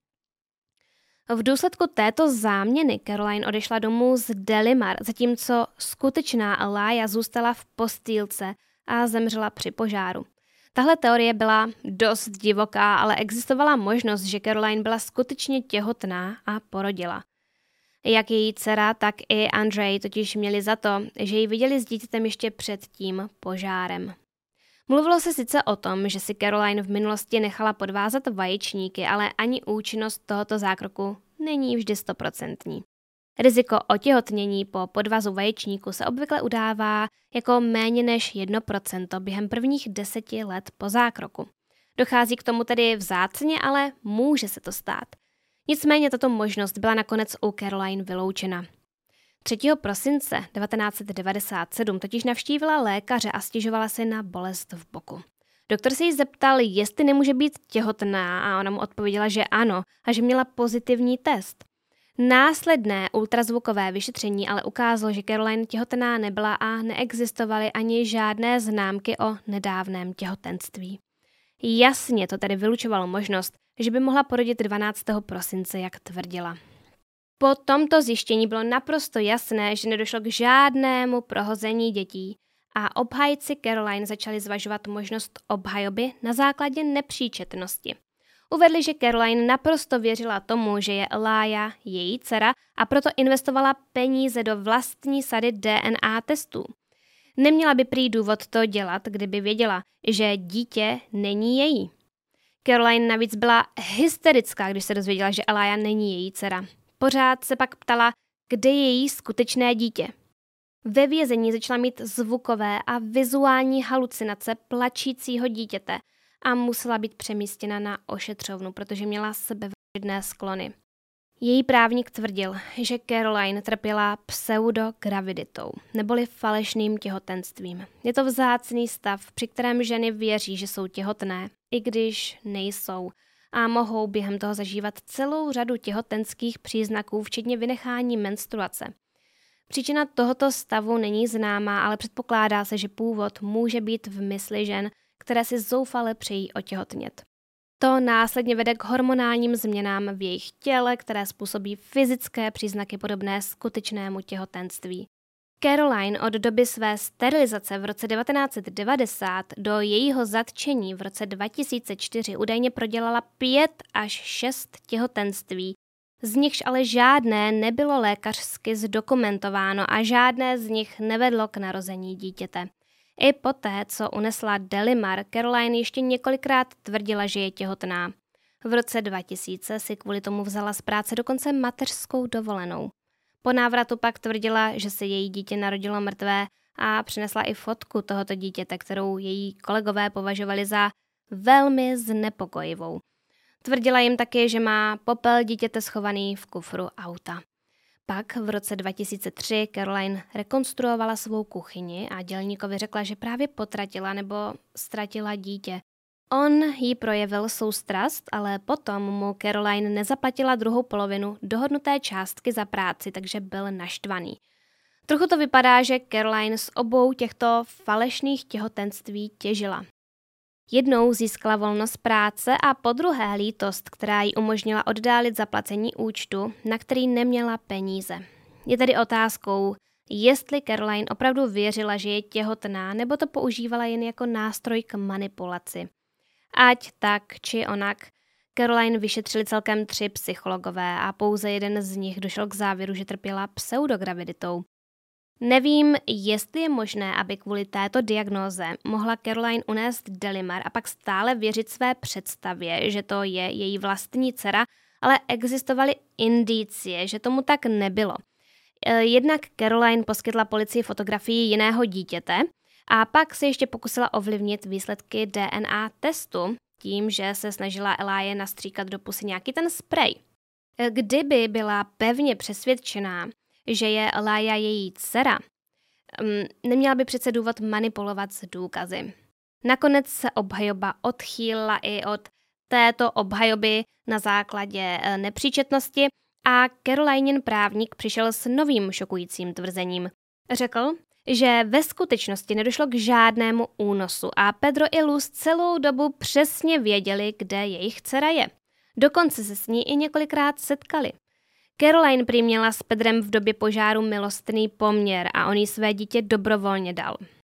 V důsledku této záměny Caroline odešla domů z Delimar, zatímco skutečná Alaya zůstala v postýlce a zemřela při požáru. Tahle teorie byla dost divoká, ale existovala možnost, že Caroline byla skutečně těhotná a porodila. Jak její dcera, tak i Andrej totiž měli za to, že ji viděli s dítětem ještě před tím požárem. Mluvilo se sice o tom, že si Caroline v minulosti nechala podvázat vaječníky, ale ani účinnost tohoto zákroku není vždy stoprocentní. Riziko otěhotnění po podvazu vaječníku se obvykle udává jako méně než jedno procento během prvních deseti let po zákroku. Dochází k tomu tedy vzácně, ale může se to stát. Nicméně tato možnost byla nakonec u Caroline vyloučena. třetího prosince devatenáct set devadesát sedm totiž navštívila lékaře a stěžovala si na bolest v boku. Doktor se jí zeptal, jestli nemůže být těhotná a ona mu odpověděla, že ano a že měla pozitivní test. Následné ultrazvukové vyšetření ale ukázalo, že Caroline těhotná nebyla a neexistovaly ani žádné známky o nedávném těhotenství. Jasně to tedy vylučovalo možnost, že by mohla porodit dvanáctého prosince, jak tvrdila. Po tomto zjištění bylo naprosto jasné, že nedošlo k žádnému prohození dětí a obhájci Caroline začali zvažovat možnost obhajoby na základě nepříčetnosti. Uvedli, že Caroline naprosto věřila tomu, že je Alaya její dcera a proto investovala peníze do vlastní sady D N A testů. Neměla by prý důvod to dělat, kdyby věděla, že dítě není její. Caroline navíc byla hysterická, když se dozvěděla, že Alaya není její dcera. Pořád se pak ptala, kde je její skutečné dítě. Ve vězení začala mít zvukové a vizuální halucinace plačícího dítěte a musela být přemístěna na ošetřovnu, protože měla sebevražedné sklony. Její právník tvrdil, že Caroline trpěla pseudograviditou, neboli falešným těhotenstvím. Je to vzácný stav, při kterém ženy věří, že jsou těhotné, i když nejsou, a mohou během toho zažívat celou řadu těhotenských příznaků, včetně vynechání menstruace. Příčina tohoto stavu není známá, ale předpokládá se, že původ může být v mysli žen, které si zoufale přejí otěhotnět. To následně vede k hormonálním změnám v jejich těle, které způsobí fyzické příznaky podobné skutečnému těhotenství. Caroline od doby své sterilizace v roce devatenáct set devadesát do jejího zatčení v roce dva tisíce čtyři údajně prodělala pět až šest těhotenství, z nichž ale žádné nebylo lékařsky zdokumentováno a žádné z nich nevedlo k narození dítěte. I poté, co unesla Delimar, Caroline ještě několikrát tvrdila, že je těhotná. V roce dva tisíce si kvůli tomu vzala z práce dokonce mateřskou dovolenou. Po návratu pak tvrdila, že se její dítě narodilo mrtvé a přinesla i fotku tohoto dítěte, kterou její kolegové považovali za velmi znepokojivou. Tvrdila jim taky, že má popel dítěte schovaný v kufru auta. Pak v roce dva tisíce tři Caroline rekonstruovala svou kuchyni a dělníkovi řekla, že právě potratila nebo ztratila dítě. On jí projevil soustrast, ale potom mu Caroline nezaplatila druhou polovinu dohodnuté částky za práci, takže byl naštvaný. Trochu to vypadá, že Caroline z obou těchto falešných těhotenství těžila. Jednou získala volnost práce a po druhé lítost, která jí umožnila oddálit zaplacení účtu, na který neměla peníze. Je tedy otázkou, jestli Caroline opravdu věřila, že je těhotná, nebo to používala jen jako nástroj k manipulaci. Ať tak či onak, Caroline vyšetřili celkem tři psychologové a pouze jeden z nich došel k závěru, že trpěla pseudograviditou. Nevím, jestli je možné, aby kvůli této diagnóze mohla Caroline unést Delimar a pak stále věřit své představě, že to je její vlastní dcera, ale existovaly indicie, že tomu tak nebylo. Jednak Caroline poskytla policii fotografii jiného dítěte a pak se ještě pokusila ovlivnit výsledky D N A testu tím, že se snažila Elijah nastříkat do pusy nějaký ten sprej. Kdyby byla pevně přesvědčená, že je Elijah její dcera, neměla by přece důvod manipulovat s důkazy. Nakonec se obhajoba odchýlila i od této obhajoby na základě nepříčetnosti a Carolinin právník přišel s novým šokujícím tvrzením. Řekl, že ve skutečnosti nedošlo k žádnému únosu a Pedro i Luz celou dobu přesně věděli, kde jejich dcera je. Dokonce se s ní i několikrát setkali. Caroline prý měla s Pedrem v době požáru milostný poměr a on jí své dítě dobrovolně dal.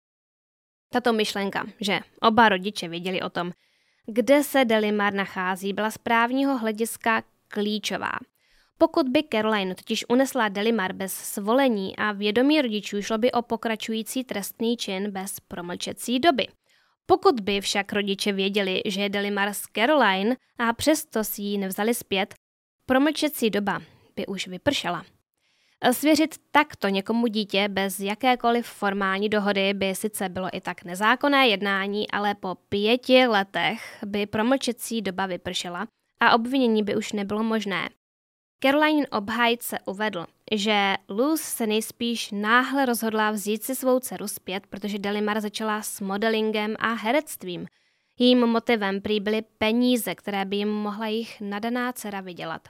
Tato myšlenka, že oba rodiče věděli o tom, kde se Delimar nachází, byla z právního hlediska klíčová. Pokud by Caroline totiž unesla Delimar bez svolení a vědomí rodičů, šlo by o pokračující trestný čin bez promlčecí doby. Pokud by však rodiče věděli, že je Delimar s Caroline a přesto si ji nevzali zpět, promlčecí doba by už vypršela. Svěřit takto někomu dítě bez jakékoliv formální dohody by sice bylo i tak nezákonné jednání, ale po pěti letech by promlčecí doba vypršela a obvinění by už nebylo možné. Carolinin obhájce uvedl, že Luz se nejspíš náhle rozhodla vzít si svou dceru zpět, protože Delimar začala s modelingem a herectvím. Jejím motivem prý byly peníze, které by jim mohla jejich nadaná dcera vydělat.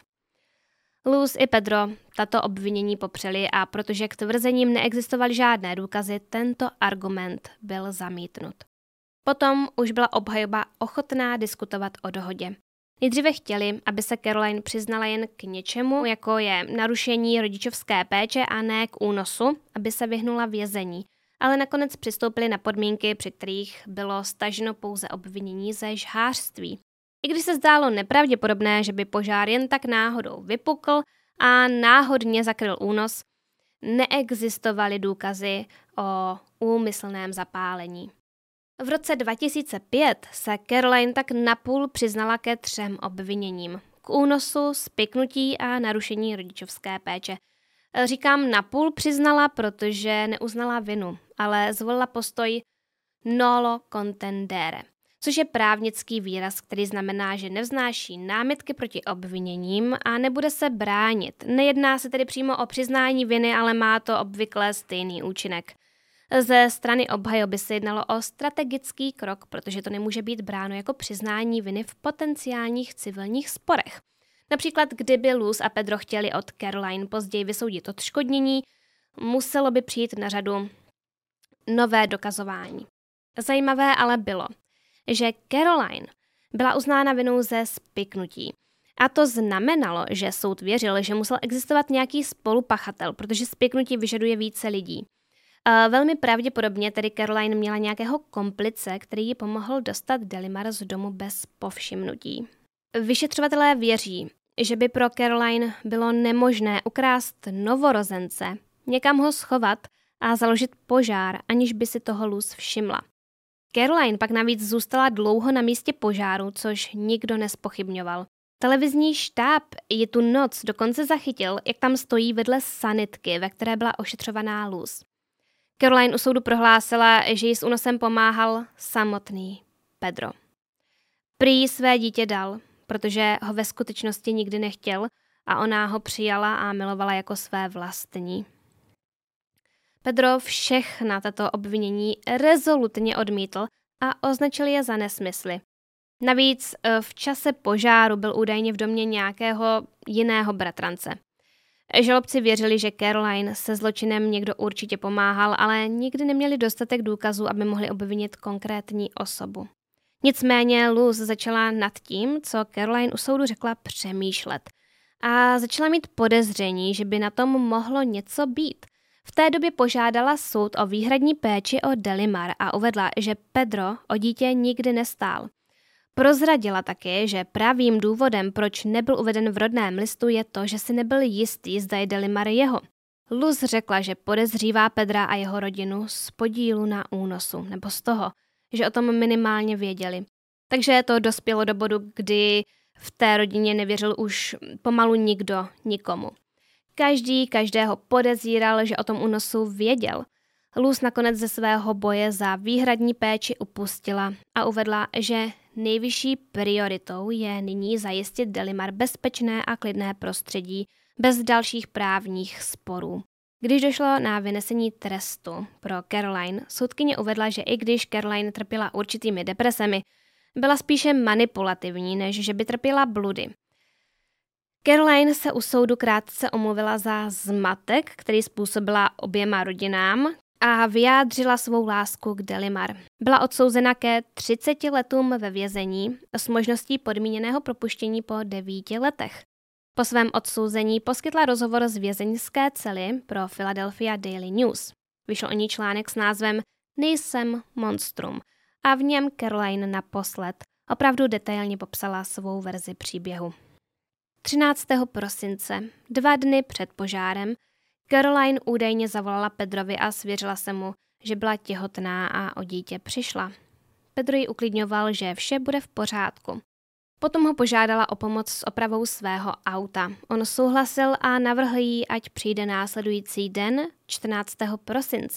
Luz i Pedro tato obvinění popřeli a protože k tvrzením neexistovaly žádné důkazy, tento argument byl zamítnut. Potom už byla obhajoba ochotná diskutovat o dohodě. Nejdříve chtěli, aby se Caroline přiznala jen k něčemu, jako je narušení rodičovské péče a ne k únosu, aby se vyhnula vězení, ale nakonec přistoupili na podmínky, při kterých bylo staženo pouze obvinění ze žhářství. I když se zdálo nepravděpodobné, že by požár jen tak náhodou vypukl a náhodně zakryl únos, neexistovaly důkazy o úmyslném zapálení. V roce dva tisíce pět se Caroline tak napůl přiznala ke třem obviněním. K únosu, spiknutí a narušení rodičovské péče. Říkám napůl přiznala, protože neuznala vinu, ale zvolila postoj nolo contendere, což je právnický výraz, který znamená, že nevznáší námitky proti obviněním a nebude se bránit. Nejedná se tedy přímo o přiznání viny, ale má to obvykle stejný účinek. Ze strany obhajoby se jednalo o strategický krok, protože to nemůže být bráno jako přiznání viny v potenciálních civilních sporech. Například, kdyby Luz a Pedro chtěli od Caroline později vysoudit odškodnění, muselo by přijít na řadu nové dokazování. Zajímavé ale bylo, že Caroline byla uznána vinou ze spiknutí. A to znamenalo, že soud věřil, že musel existovat nějaký spolupachatel, protože spiknutí vyžaduje více lidí. A velmi pravděpodobně tedy Caroline měla nějakého komplice, který ji pomohl dostat Delimar z domu bez povšimnutí. Vyšetřovatelé věří, že by pro Caroline bylo nemožné ukrást novorozence, někam ho schovat a založit požár, aniž by si toho Luz všimla. Caroline pak navíc zůstala dlouho na místě požáru, což nikdo nespochybňoval. Televizní štáb ji tu noc dokonce zachytil, jak tam stojí vedle sanitky, ve které byla ošetřovaná Luz. Caroline u soudu prohlásila, že jí s únosem pomáhal samotný Pedro. Prý své dítě dal, protože ho ve skutečnosti nikdy nechtěl a ona ho přijala a milovala jako své vlastní. Pedro všechna tato obvinění rezolutně odmítl a označil je za nesmysly. Navíc v čase požáru byl údajně v domě nějakého jiného bratrance. Žalobci věřili, že Caroline se zločinem někdo určitě pomáhal, ale nikdy neměli dostatek důkazů, aby mohli obvinit konkrétní osobu. Nicméně Luz začala nad tím, co Caroline u soudu řekla, přemýšlet. A začala mít podezření, že by na tom mohlo něco být. V té době požádala soud o výhradní péči o Delimar a uvedla, že Pedro o dítě nikdy nestál. Prozradila také, že pravým důvodem, proč nebyl uveden v rodném listu, je to, že si nebyl jistý, zda je Delimar jeho. Luz řekla, že podezřívá Pedra a jeho rodinu z podílu na únosu, nebo z toho, že o tom minimálně věděli. Takže to dospělo do bodu, kdy v té rodině nevěřil už pomalu nikdo nikomu. Každý každého podezíral, že o tom únosu věděl. Luz nakonec ze svého boje za výhradní péči upustila a uvedla, že nejvyšší prioritou je nyní zajistit Delimar bezpečné a klidné prostředí bez dalších právních sporů. Když došlo na vynesení trestu pro Caroline, soudkyně uvedla, že i když Caroline trpěla určitými depresemi, byla spíše manipulativní, než že by trpěla bludy. Caroline se u soudu krátce omluvila za zmatek, který způsobila oběma rodinám, a vyjádřila svou lásku k Delimar. Byla odsouzena ke třiceti letům ve vězení s možností podmíněného propuštění po devíti letech. Po svém odsouzení poskytla rozhovor z vězeňské cely pro Philadelphia Daily News. Vyšel o ní článek s názvem Nejsem monstrum a v něm Caroline naposled opravdu detailně popsala svou verzi příběhu. třináctého prosince, dva dny před požárem, Caroline údajně zavolala Pedrovi a svěřila se mu, že byla těhotná a o dítě přišla. Pedro ji uklidňoval, že vše bude v pořádku. Potom ho požádala o pomoc s opravou svého auta. On souhlasil a navrhl jí, ať přijde následující den, čtrnáctého prosince.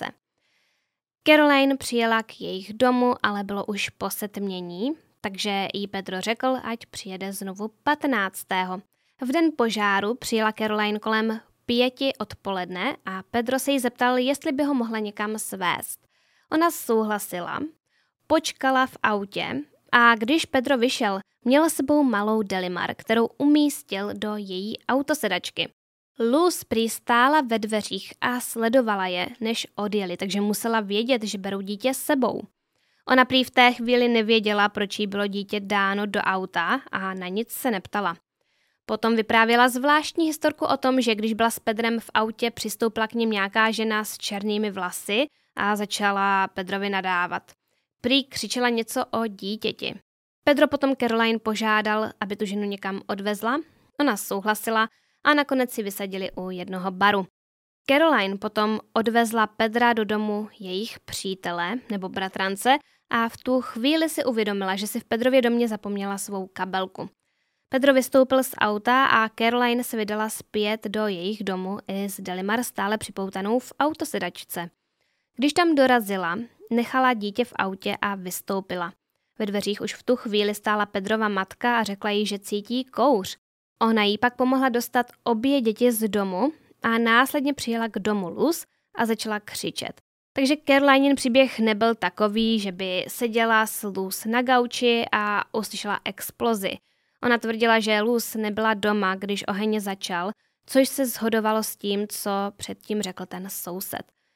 Caroline přijela k jejich domu, ale bylo už po setmění, takže jí Pedro řekl, ať přijede znovu patnáctého V den požáru přijela Caroline kolem pěti odpoledne a Pedro se jí zeptal, jestli by ho mohla někam svést. Ona souhlasila, počkala v autě a když Pedro vyšel, měl s sebou malou Delimar, kterou umístil do její autosedačky. Luz prý stála ve dveřích a sledovala je, než odjeli, takže musela vědět, že berou dítě s sebou. Ona prý v té chvíli nevěděla, proč jí bylo dítě dáno do auta a na nic se neptala. Potom vyprávěla zvláštní historku o tom, že když byla s Pedrem v autě, přistoupila k nim nějaká žena s černými vlasy a začala Pedrovi nadávat. Prý křičela něco o dítěti. Pedro potom Caroline požádal, aby tu ženu někam odvezla. Ona souhlasila a nakonec si vysadili u jednoho baru. Caroline potom odvezla Pedra do domu jejich přítele nebo bratrance a v tu chvíli si uvědomila, že si v Pedrově domě zapomněla svou kabelku. Pedro vystoupil z auta a Caroline se vydala zpět do jejich domu i s Delimar stále připoutanou v autosedačce. Když tam dorazila, nechala dítě v autě a vystoupila. Ve dveřích už v tu chvíli stála Pedrova matka a řekla jí, že cítí kouř. Ona jí pak pomohla dostat obě děti z domu a následně přijela k domu Luz a začala křičet. Takže Carolinin příběh nebyl takový, že by seděla s Luz na gauči a uslyšela explozi. Ona tvrdila, že Luz nebyla doma, když oheň začal, což se shodovalo s tím, co předtím řekl ten soused.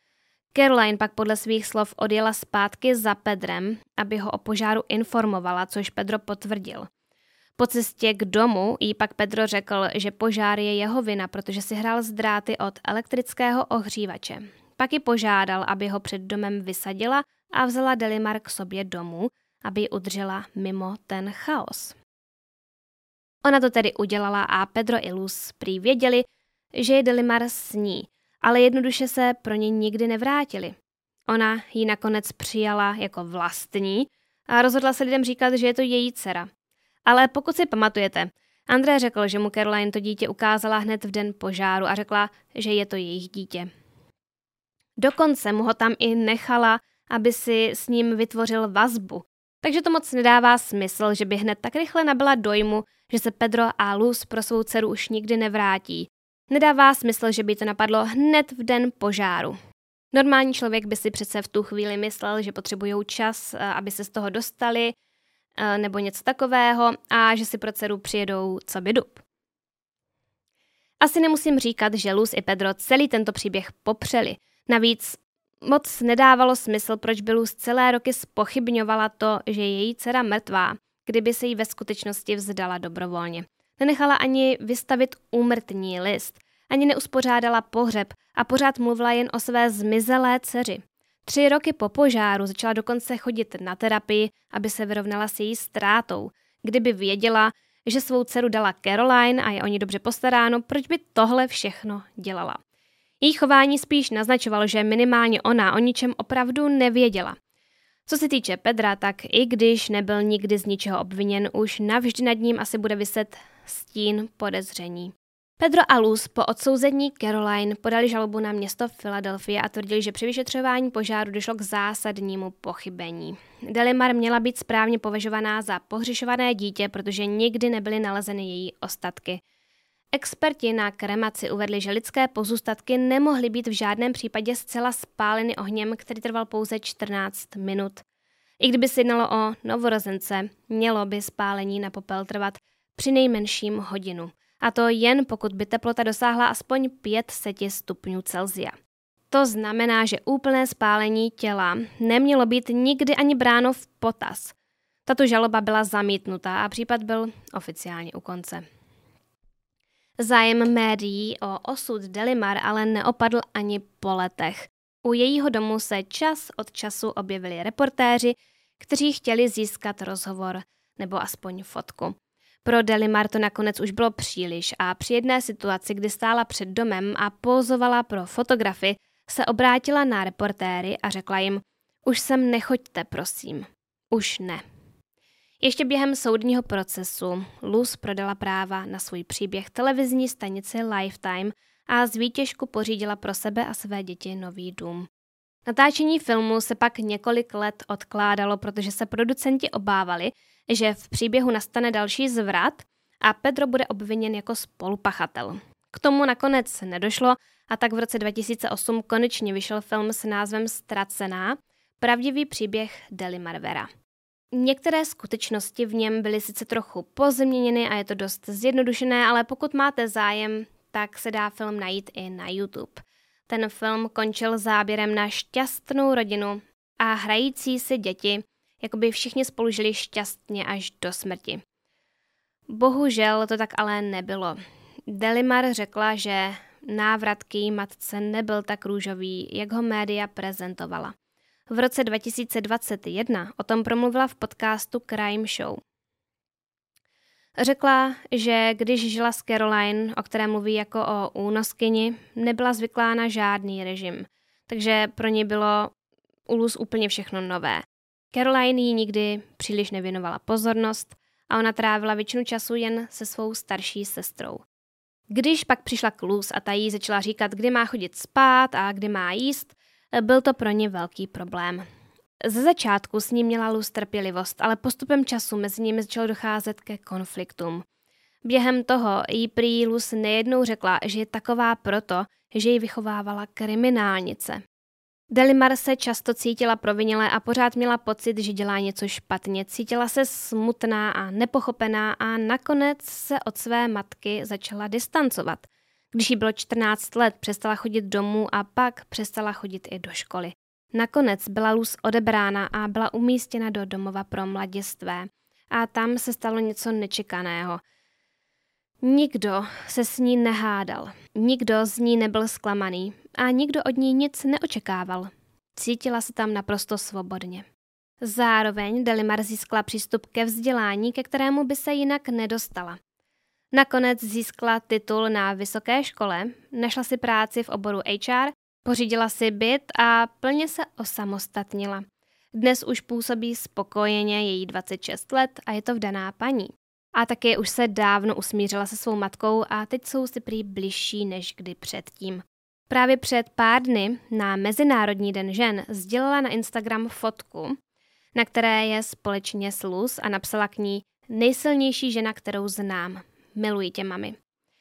Caroline pak podle svých slov odjela zpátky za Pedrem, aby ho o požáru informovala, což Pedro potvrdil. Po cestě k domu jí pak Pedro řekl, že požár je jeho vina, protože si hrál s dráty od elektrického ohřívače. Pak ji požádal, aby ho před domem vysadila a vzala Delimar k sobě domů, aby ji udržela mimo ten chaos. Ona to tedy udělala a Pedro i Luz prý věděli, že je Delimar sní, ale jednoduše se pro ně nikdy nevrátili. Ona ji nakonec přijala jako vlastní a rozhodla se lidem říkat, že je to její dcera. Ale pokud si pamatujete, André řekl, že mu Caroline to dítě ukázala hned v den požáru a řekla, že je to jejich dítě. Dokonce mu ho tam i nechala, aby si s ním vytvořil vazbu. Takže to moc nedává smysl, že by hned tak rychle nabyla dojmu, že se Pedro a Luz pro svou dceru už nikdy nevrátí. Nedává smysl, že by to napadlo hned v den požáru. Normální člověk by si přece v tu chvíli myslel, že potřebují čas, aby se z toho dostali, nebo něco takového, a že si pro dceru přijedou co by dub. Asi nemusím říkat, že Luz i Pedro celý tento příběh popřeli. Navíc moc nedávalo smysl, proč by Luz celé roky zpochybňovala to, že je její dcera mrtvá, kdyby se jí ve skutečnosti vzdala dobrovolně. Nenechala ani vystavit úmrtní list, ani neuspořádala pohřeb a pořád mluvila jen o své zmizelé dceři. Tři roky po požáru začala dokonce chodit na terapii, aby se vyrovnala s její ztrátou. Kdyby věděla, že svou dceru dala Caroline a je o ní dobře postaráno, proč by tohle všechno dělala? Její chování spíš naznačovalo, že minimálně ona o ničem opravdu nevěděla. Co se týče Pedra, tak i když nebyl nikdy z ničeho obviněn, už navždy nad ním asi bude viset stín podezření. Pedro a Luz po odsouzení Caroline podali žalobu na město Filadelfie a tvrdili, že při vyšetřování požáru došlo k zásadnímu pochybení. Delimar měla být správně považovaná za pohřešované dítě, protože nikdy nebyly nalezeny její ostatky. Experti na kremaci uvedli, že lidské pozůstatky nemohly být v žádném případě zcela spáleny ohněm, který trval pouze čtrnáct minut. I kdyby se jednalo o novorozence, mělo by spálení na popel trvat přinejmenším hodinu. A to jen pokud by teplota dosáhla aspoň pět set stupňů Celsia. To znamená, že úplné spálení těla nemělo být nikdy ani bráno v potaz. Tato žaloba byla zamítnutá a případ byl oficiálně u konce. Zájem médií o osud Delimar ale neopadl ani po letech. U jejího domu se čas od času objevili reportéři, kteří chtěli získat rozhovor nebo aspoň fotku. Pro Delimar to nakonec už bylo příliš a při jedné situaci, kdy stála před domem a pózovala pro fotografy, se obrátila na reportéry a řekla jim: už sem nechoďte, prosím. Už ne. Ještě během soudního procesu Luz prodala práva na svůj příběh televizní stanici Lifetime a z výtěžku pořídila pro sebe a své děti nový dům. Natáčení filmu se pak několik let odkládalo, protože se producenti obávali, že v příběhu nastane další zvrat a Pedro bude obviněn jako spolupachatel. K tomu nakonec nedošlo a tak v roce dva tisíce osm konečně vyšel film s názvem Ztracená, pravdivý příběh Delimar Vera. Některé skutečnosti v něm byly sice trochu pozměněny a je to dost zjednodušené, ale pokud máte zájem, tak se dá film najít i na YouTube. Ten film končil záběrem na šťastnou rodinu a hrající si děti, jako by všichni spolu žili šťastně až do smrti. Bohužel to tak ale nebylo. Delimar řekla, že návrat k její matce nebyl tak růžový, jak ho média prezentovala. V roce dva tisíce dvacet jedna o tom promluvila v podcastu Crime Show. Řekla, že když žila s Caroline, o které mluví jako o únoskyni, nebyla zvyklá na žádný režim, takže pro ní bylo u Luz úplně všechno nové. Caroline jí nikdy příliš nevěnovala pozornost a ona trávila většinu času jen se svou starší sestrou. Když pak přišla k Luz a ta jí začala říkat, kdy má chodit spát a kdy má jíst, byl to pro ně velký problém. Ze začátku s ní měla Luz trpělivost, ale postupem času mezi nimi začalo docházet ke konfliktům. Během toho jí prý Luz nejednou řekla, že je taková proto, že ji vychovávala kriminálnice. Delimar se často cítila provinile a pořád měla pocit, že dělá něco špatně. Cítila se smutná a nepochopená a nakonec se od své matky začala distancovat. Když jí bylo čtrnáct let, přestala chodit domů a pak přestala chodit i do školy. Nakonec byla Luz odebrána a byla umístěna do domova pro mladistvé. A tam se stalo něco nečekaného. Nikdo se s ní nehádal, nikdo z ní nebyl zklamaný a nikdo od ní nic neočekával. Cítila se tam naprosto svobodně. Zároveň Delimar získala přístup ke vzdělání, ke kterému by se jinak nedostala. Nakonec získala titul na vysoké škole, našla si práci v oboru H R, pořídila si byt a plně se osamostatnila. Dnes už působí spokojeně, je jí dvacet šest let a je to vdaná paní. A taky už se dávno usmířila se svou matkou a teď jsou si prý bližší než kdy předtím. Právě před pár dny na Mezinárodní den žen sdělila na Instagram fotku, na které je společně s Luz a napsala k ní: nejsilnější žena, kterou znám. Miluji tě, mami.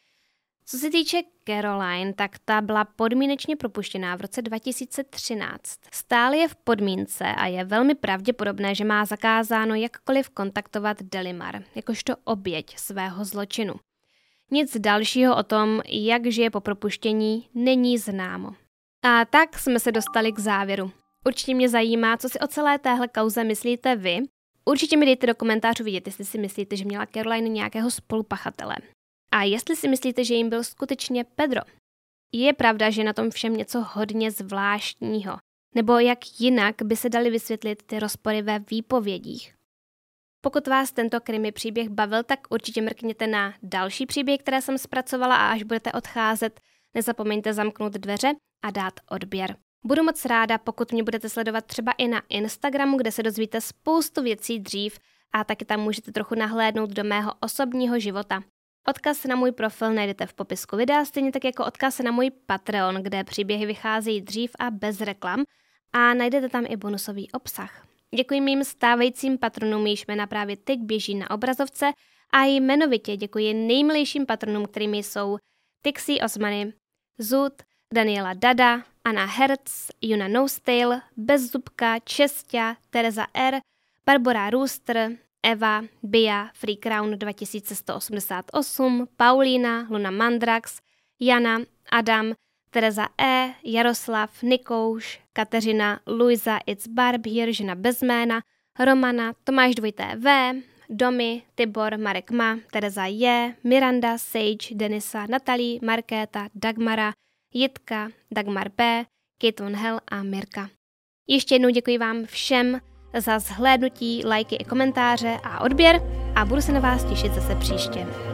Co se týče Caroline, tak ta byla podmínečně propuštěná v roce dva tisíce třináct. Stále je v podmínce a je velmi pravděpodobné, že má zakázáno jakkoliv kontaktovat Delimar, jakožto oběť svého zločinu. Nic dalšího o tom, jak žije po propuštění, není známo. A tak jsme se dostali k závěru. Určitě mě zajímá, co si o celé téhle kauze myslíte vy. Určitě mi dejte do komentářů vidět, jestli si myslíte, že měla Caroline nějakého spolupachatele. A jestli si myslíte, že jim byl skutečně Pedro. Je pravda, že na tom všem něco hodně zvláštního. Nebo jak jinak by se daly vysvětlit ty rozpory ve výpovědích. Pokud vás tento krimi příběh bavil, tak určitě mrkněte na další příběh, které jsem zpracovala, a až budete odcházet, nezapomeňte zamknout dveře a dát odběr. Budu moc ráda, pokud mě budete sledovat třeba i na Instagramu, kde se dozvíte spoustu věcí dřív a taky tam můžete trochu nahlédnout do mého osobního života. Odkaz na můj profil najdete v popisku videa, stejně tak jako odkaz na můj Patreon, kde příběhy vycházejí dřív a bez reklam a najdete tam i bonusový obsah. Děkuji mým stávajícím patronům, jejichž jména právě teď běží na obrazovce, a jmenovitě děkuji nejmilejším patronům, kterými jsou Tixi Osmany, Zud, Daniela Dada, Anna Herz, Juna Nostale, Bezzubka, Čestia, Tereza R, Barbara Rooster, Eva, Bia, Free Crown dva tisíce sto osmdesát osm, Paulína, Luna Mandrax, Jana, Adam, Tereza E, Jaroslav, Nikouš, Kateřina, Luisa, It's Barb here, žena bez jména, Romana, Tomáš dvojité V, Domy, Tibor, Marek Ma, Tereza J, Miranda, Sage, Denisa, Natalie, Markéta, Dagmara, Jitka, Dagmar B, Kate Von Hell a Mirka. Ještě jednou děkuji vám všem za zhlédnutí, lajky i komentáře a odběr a budu se na vás těšit zase příště.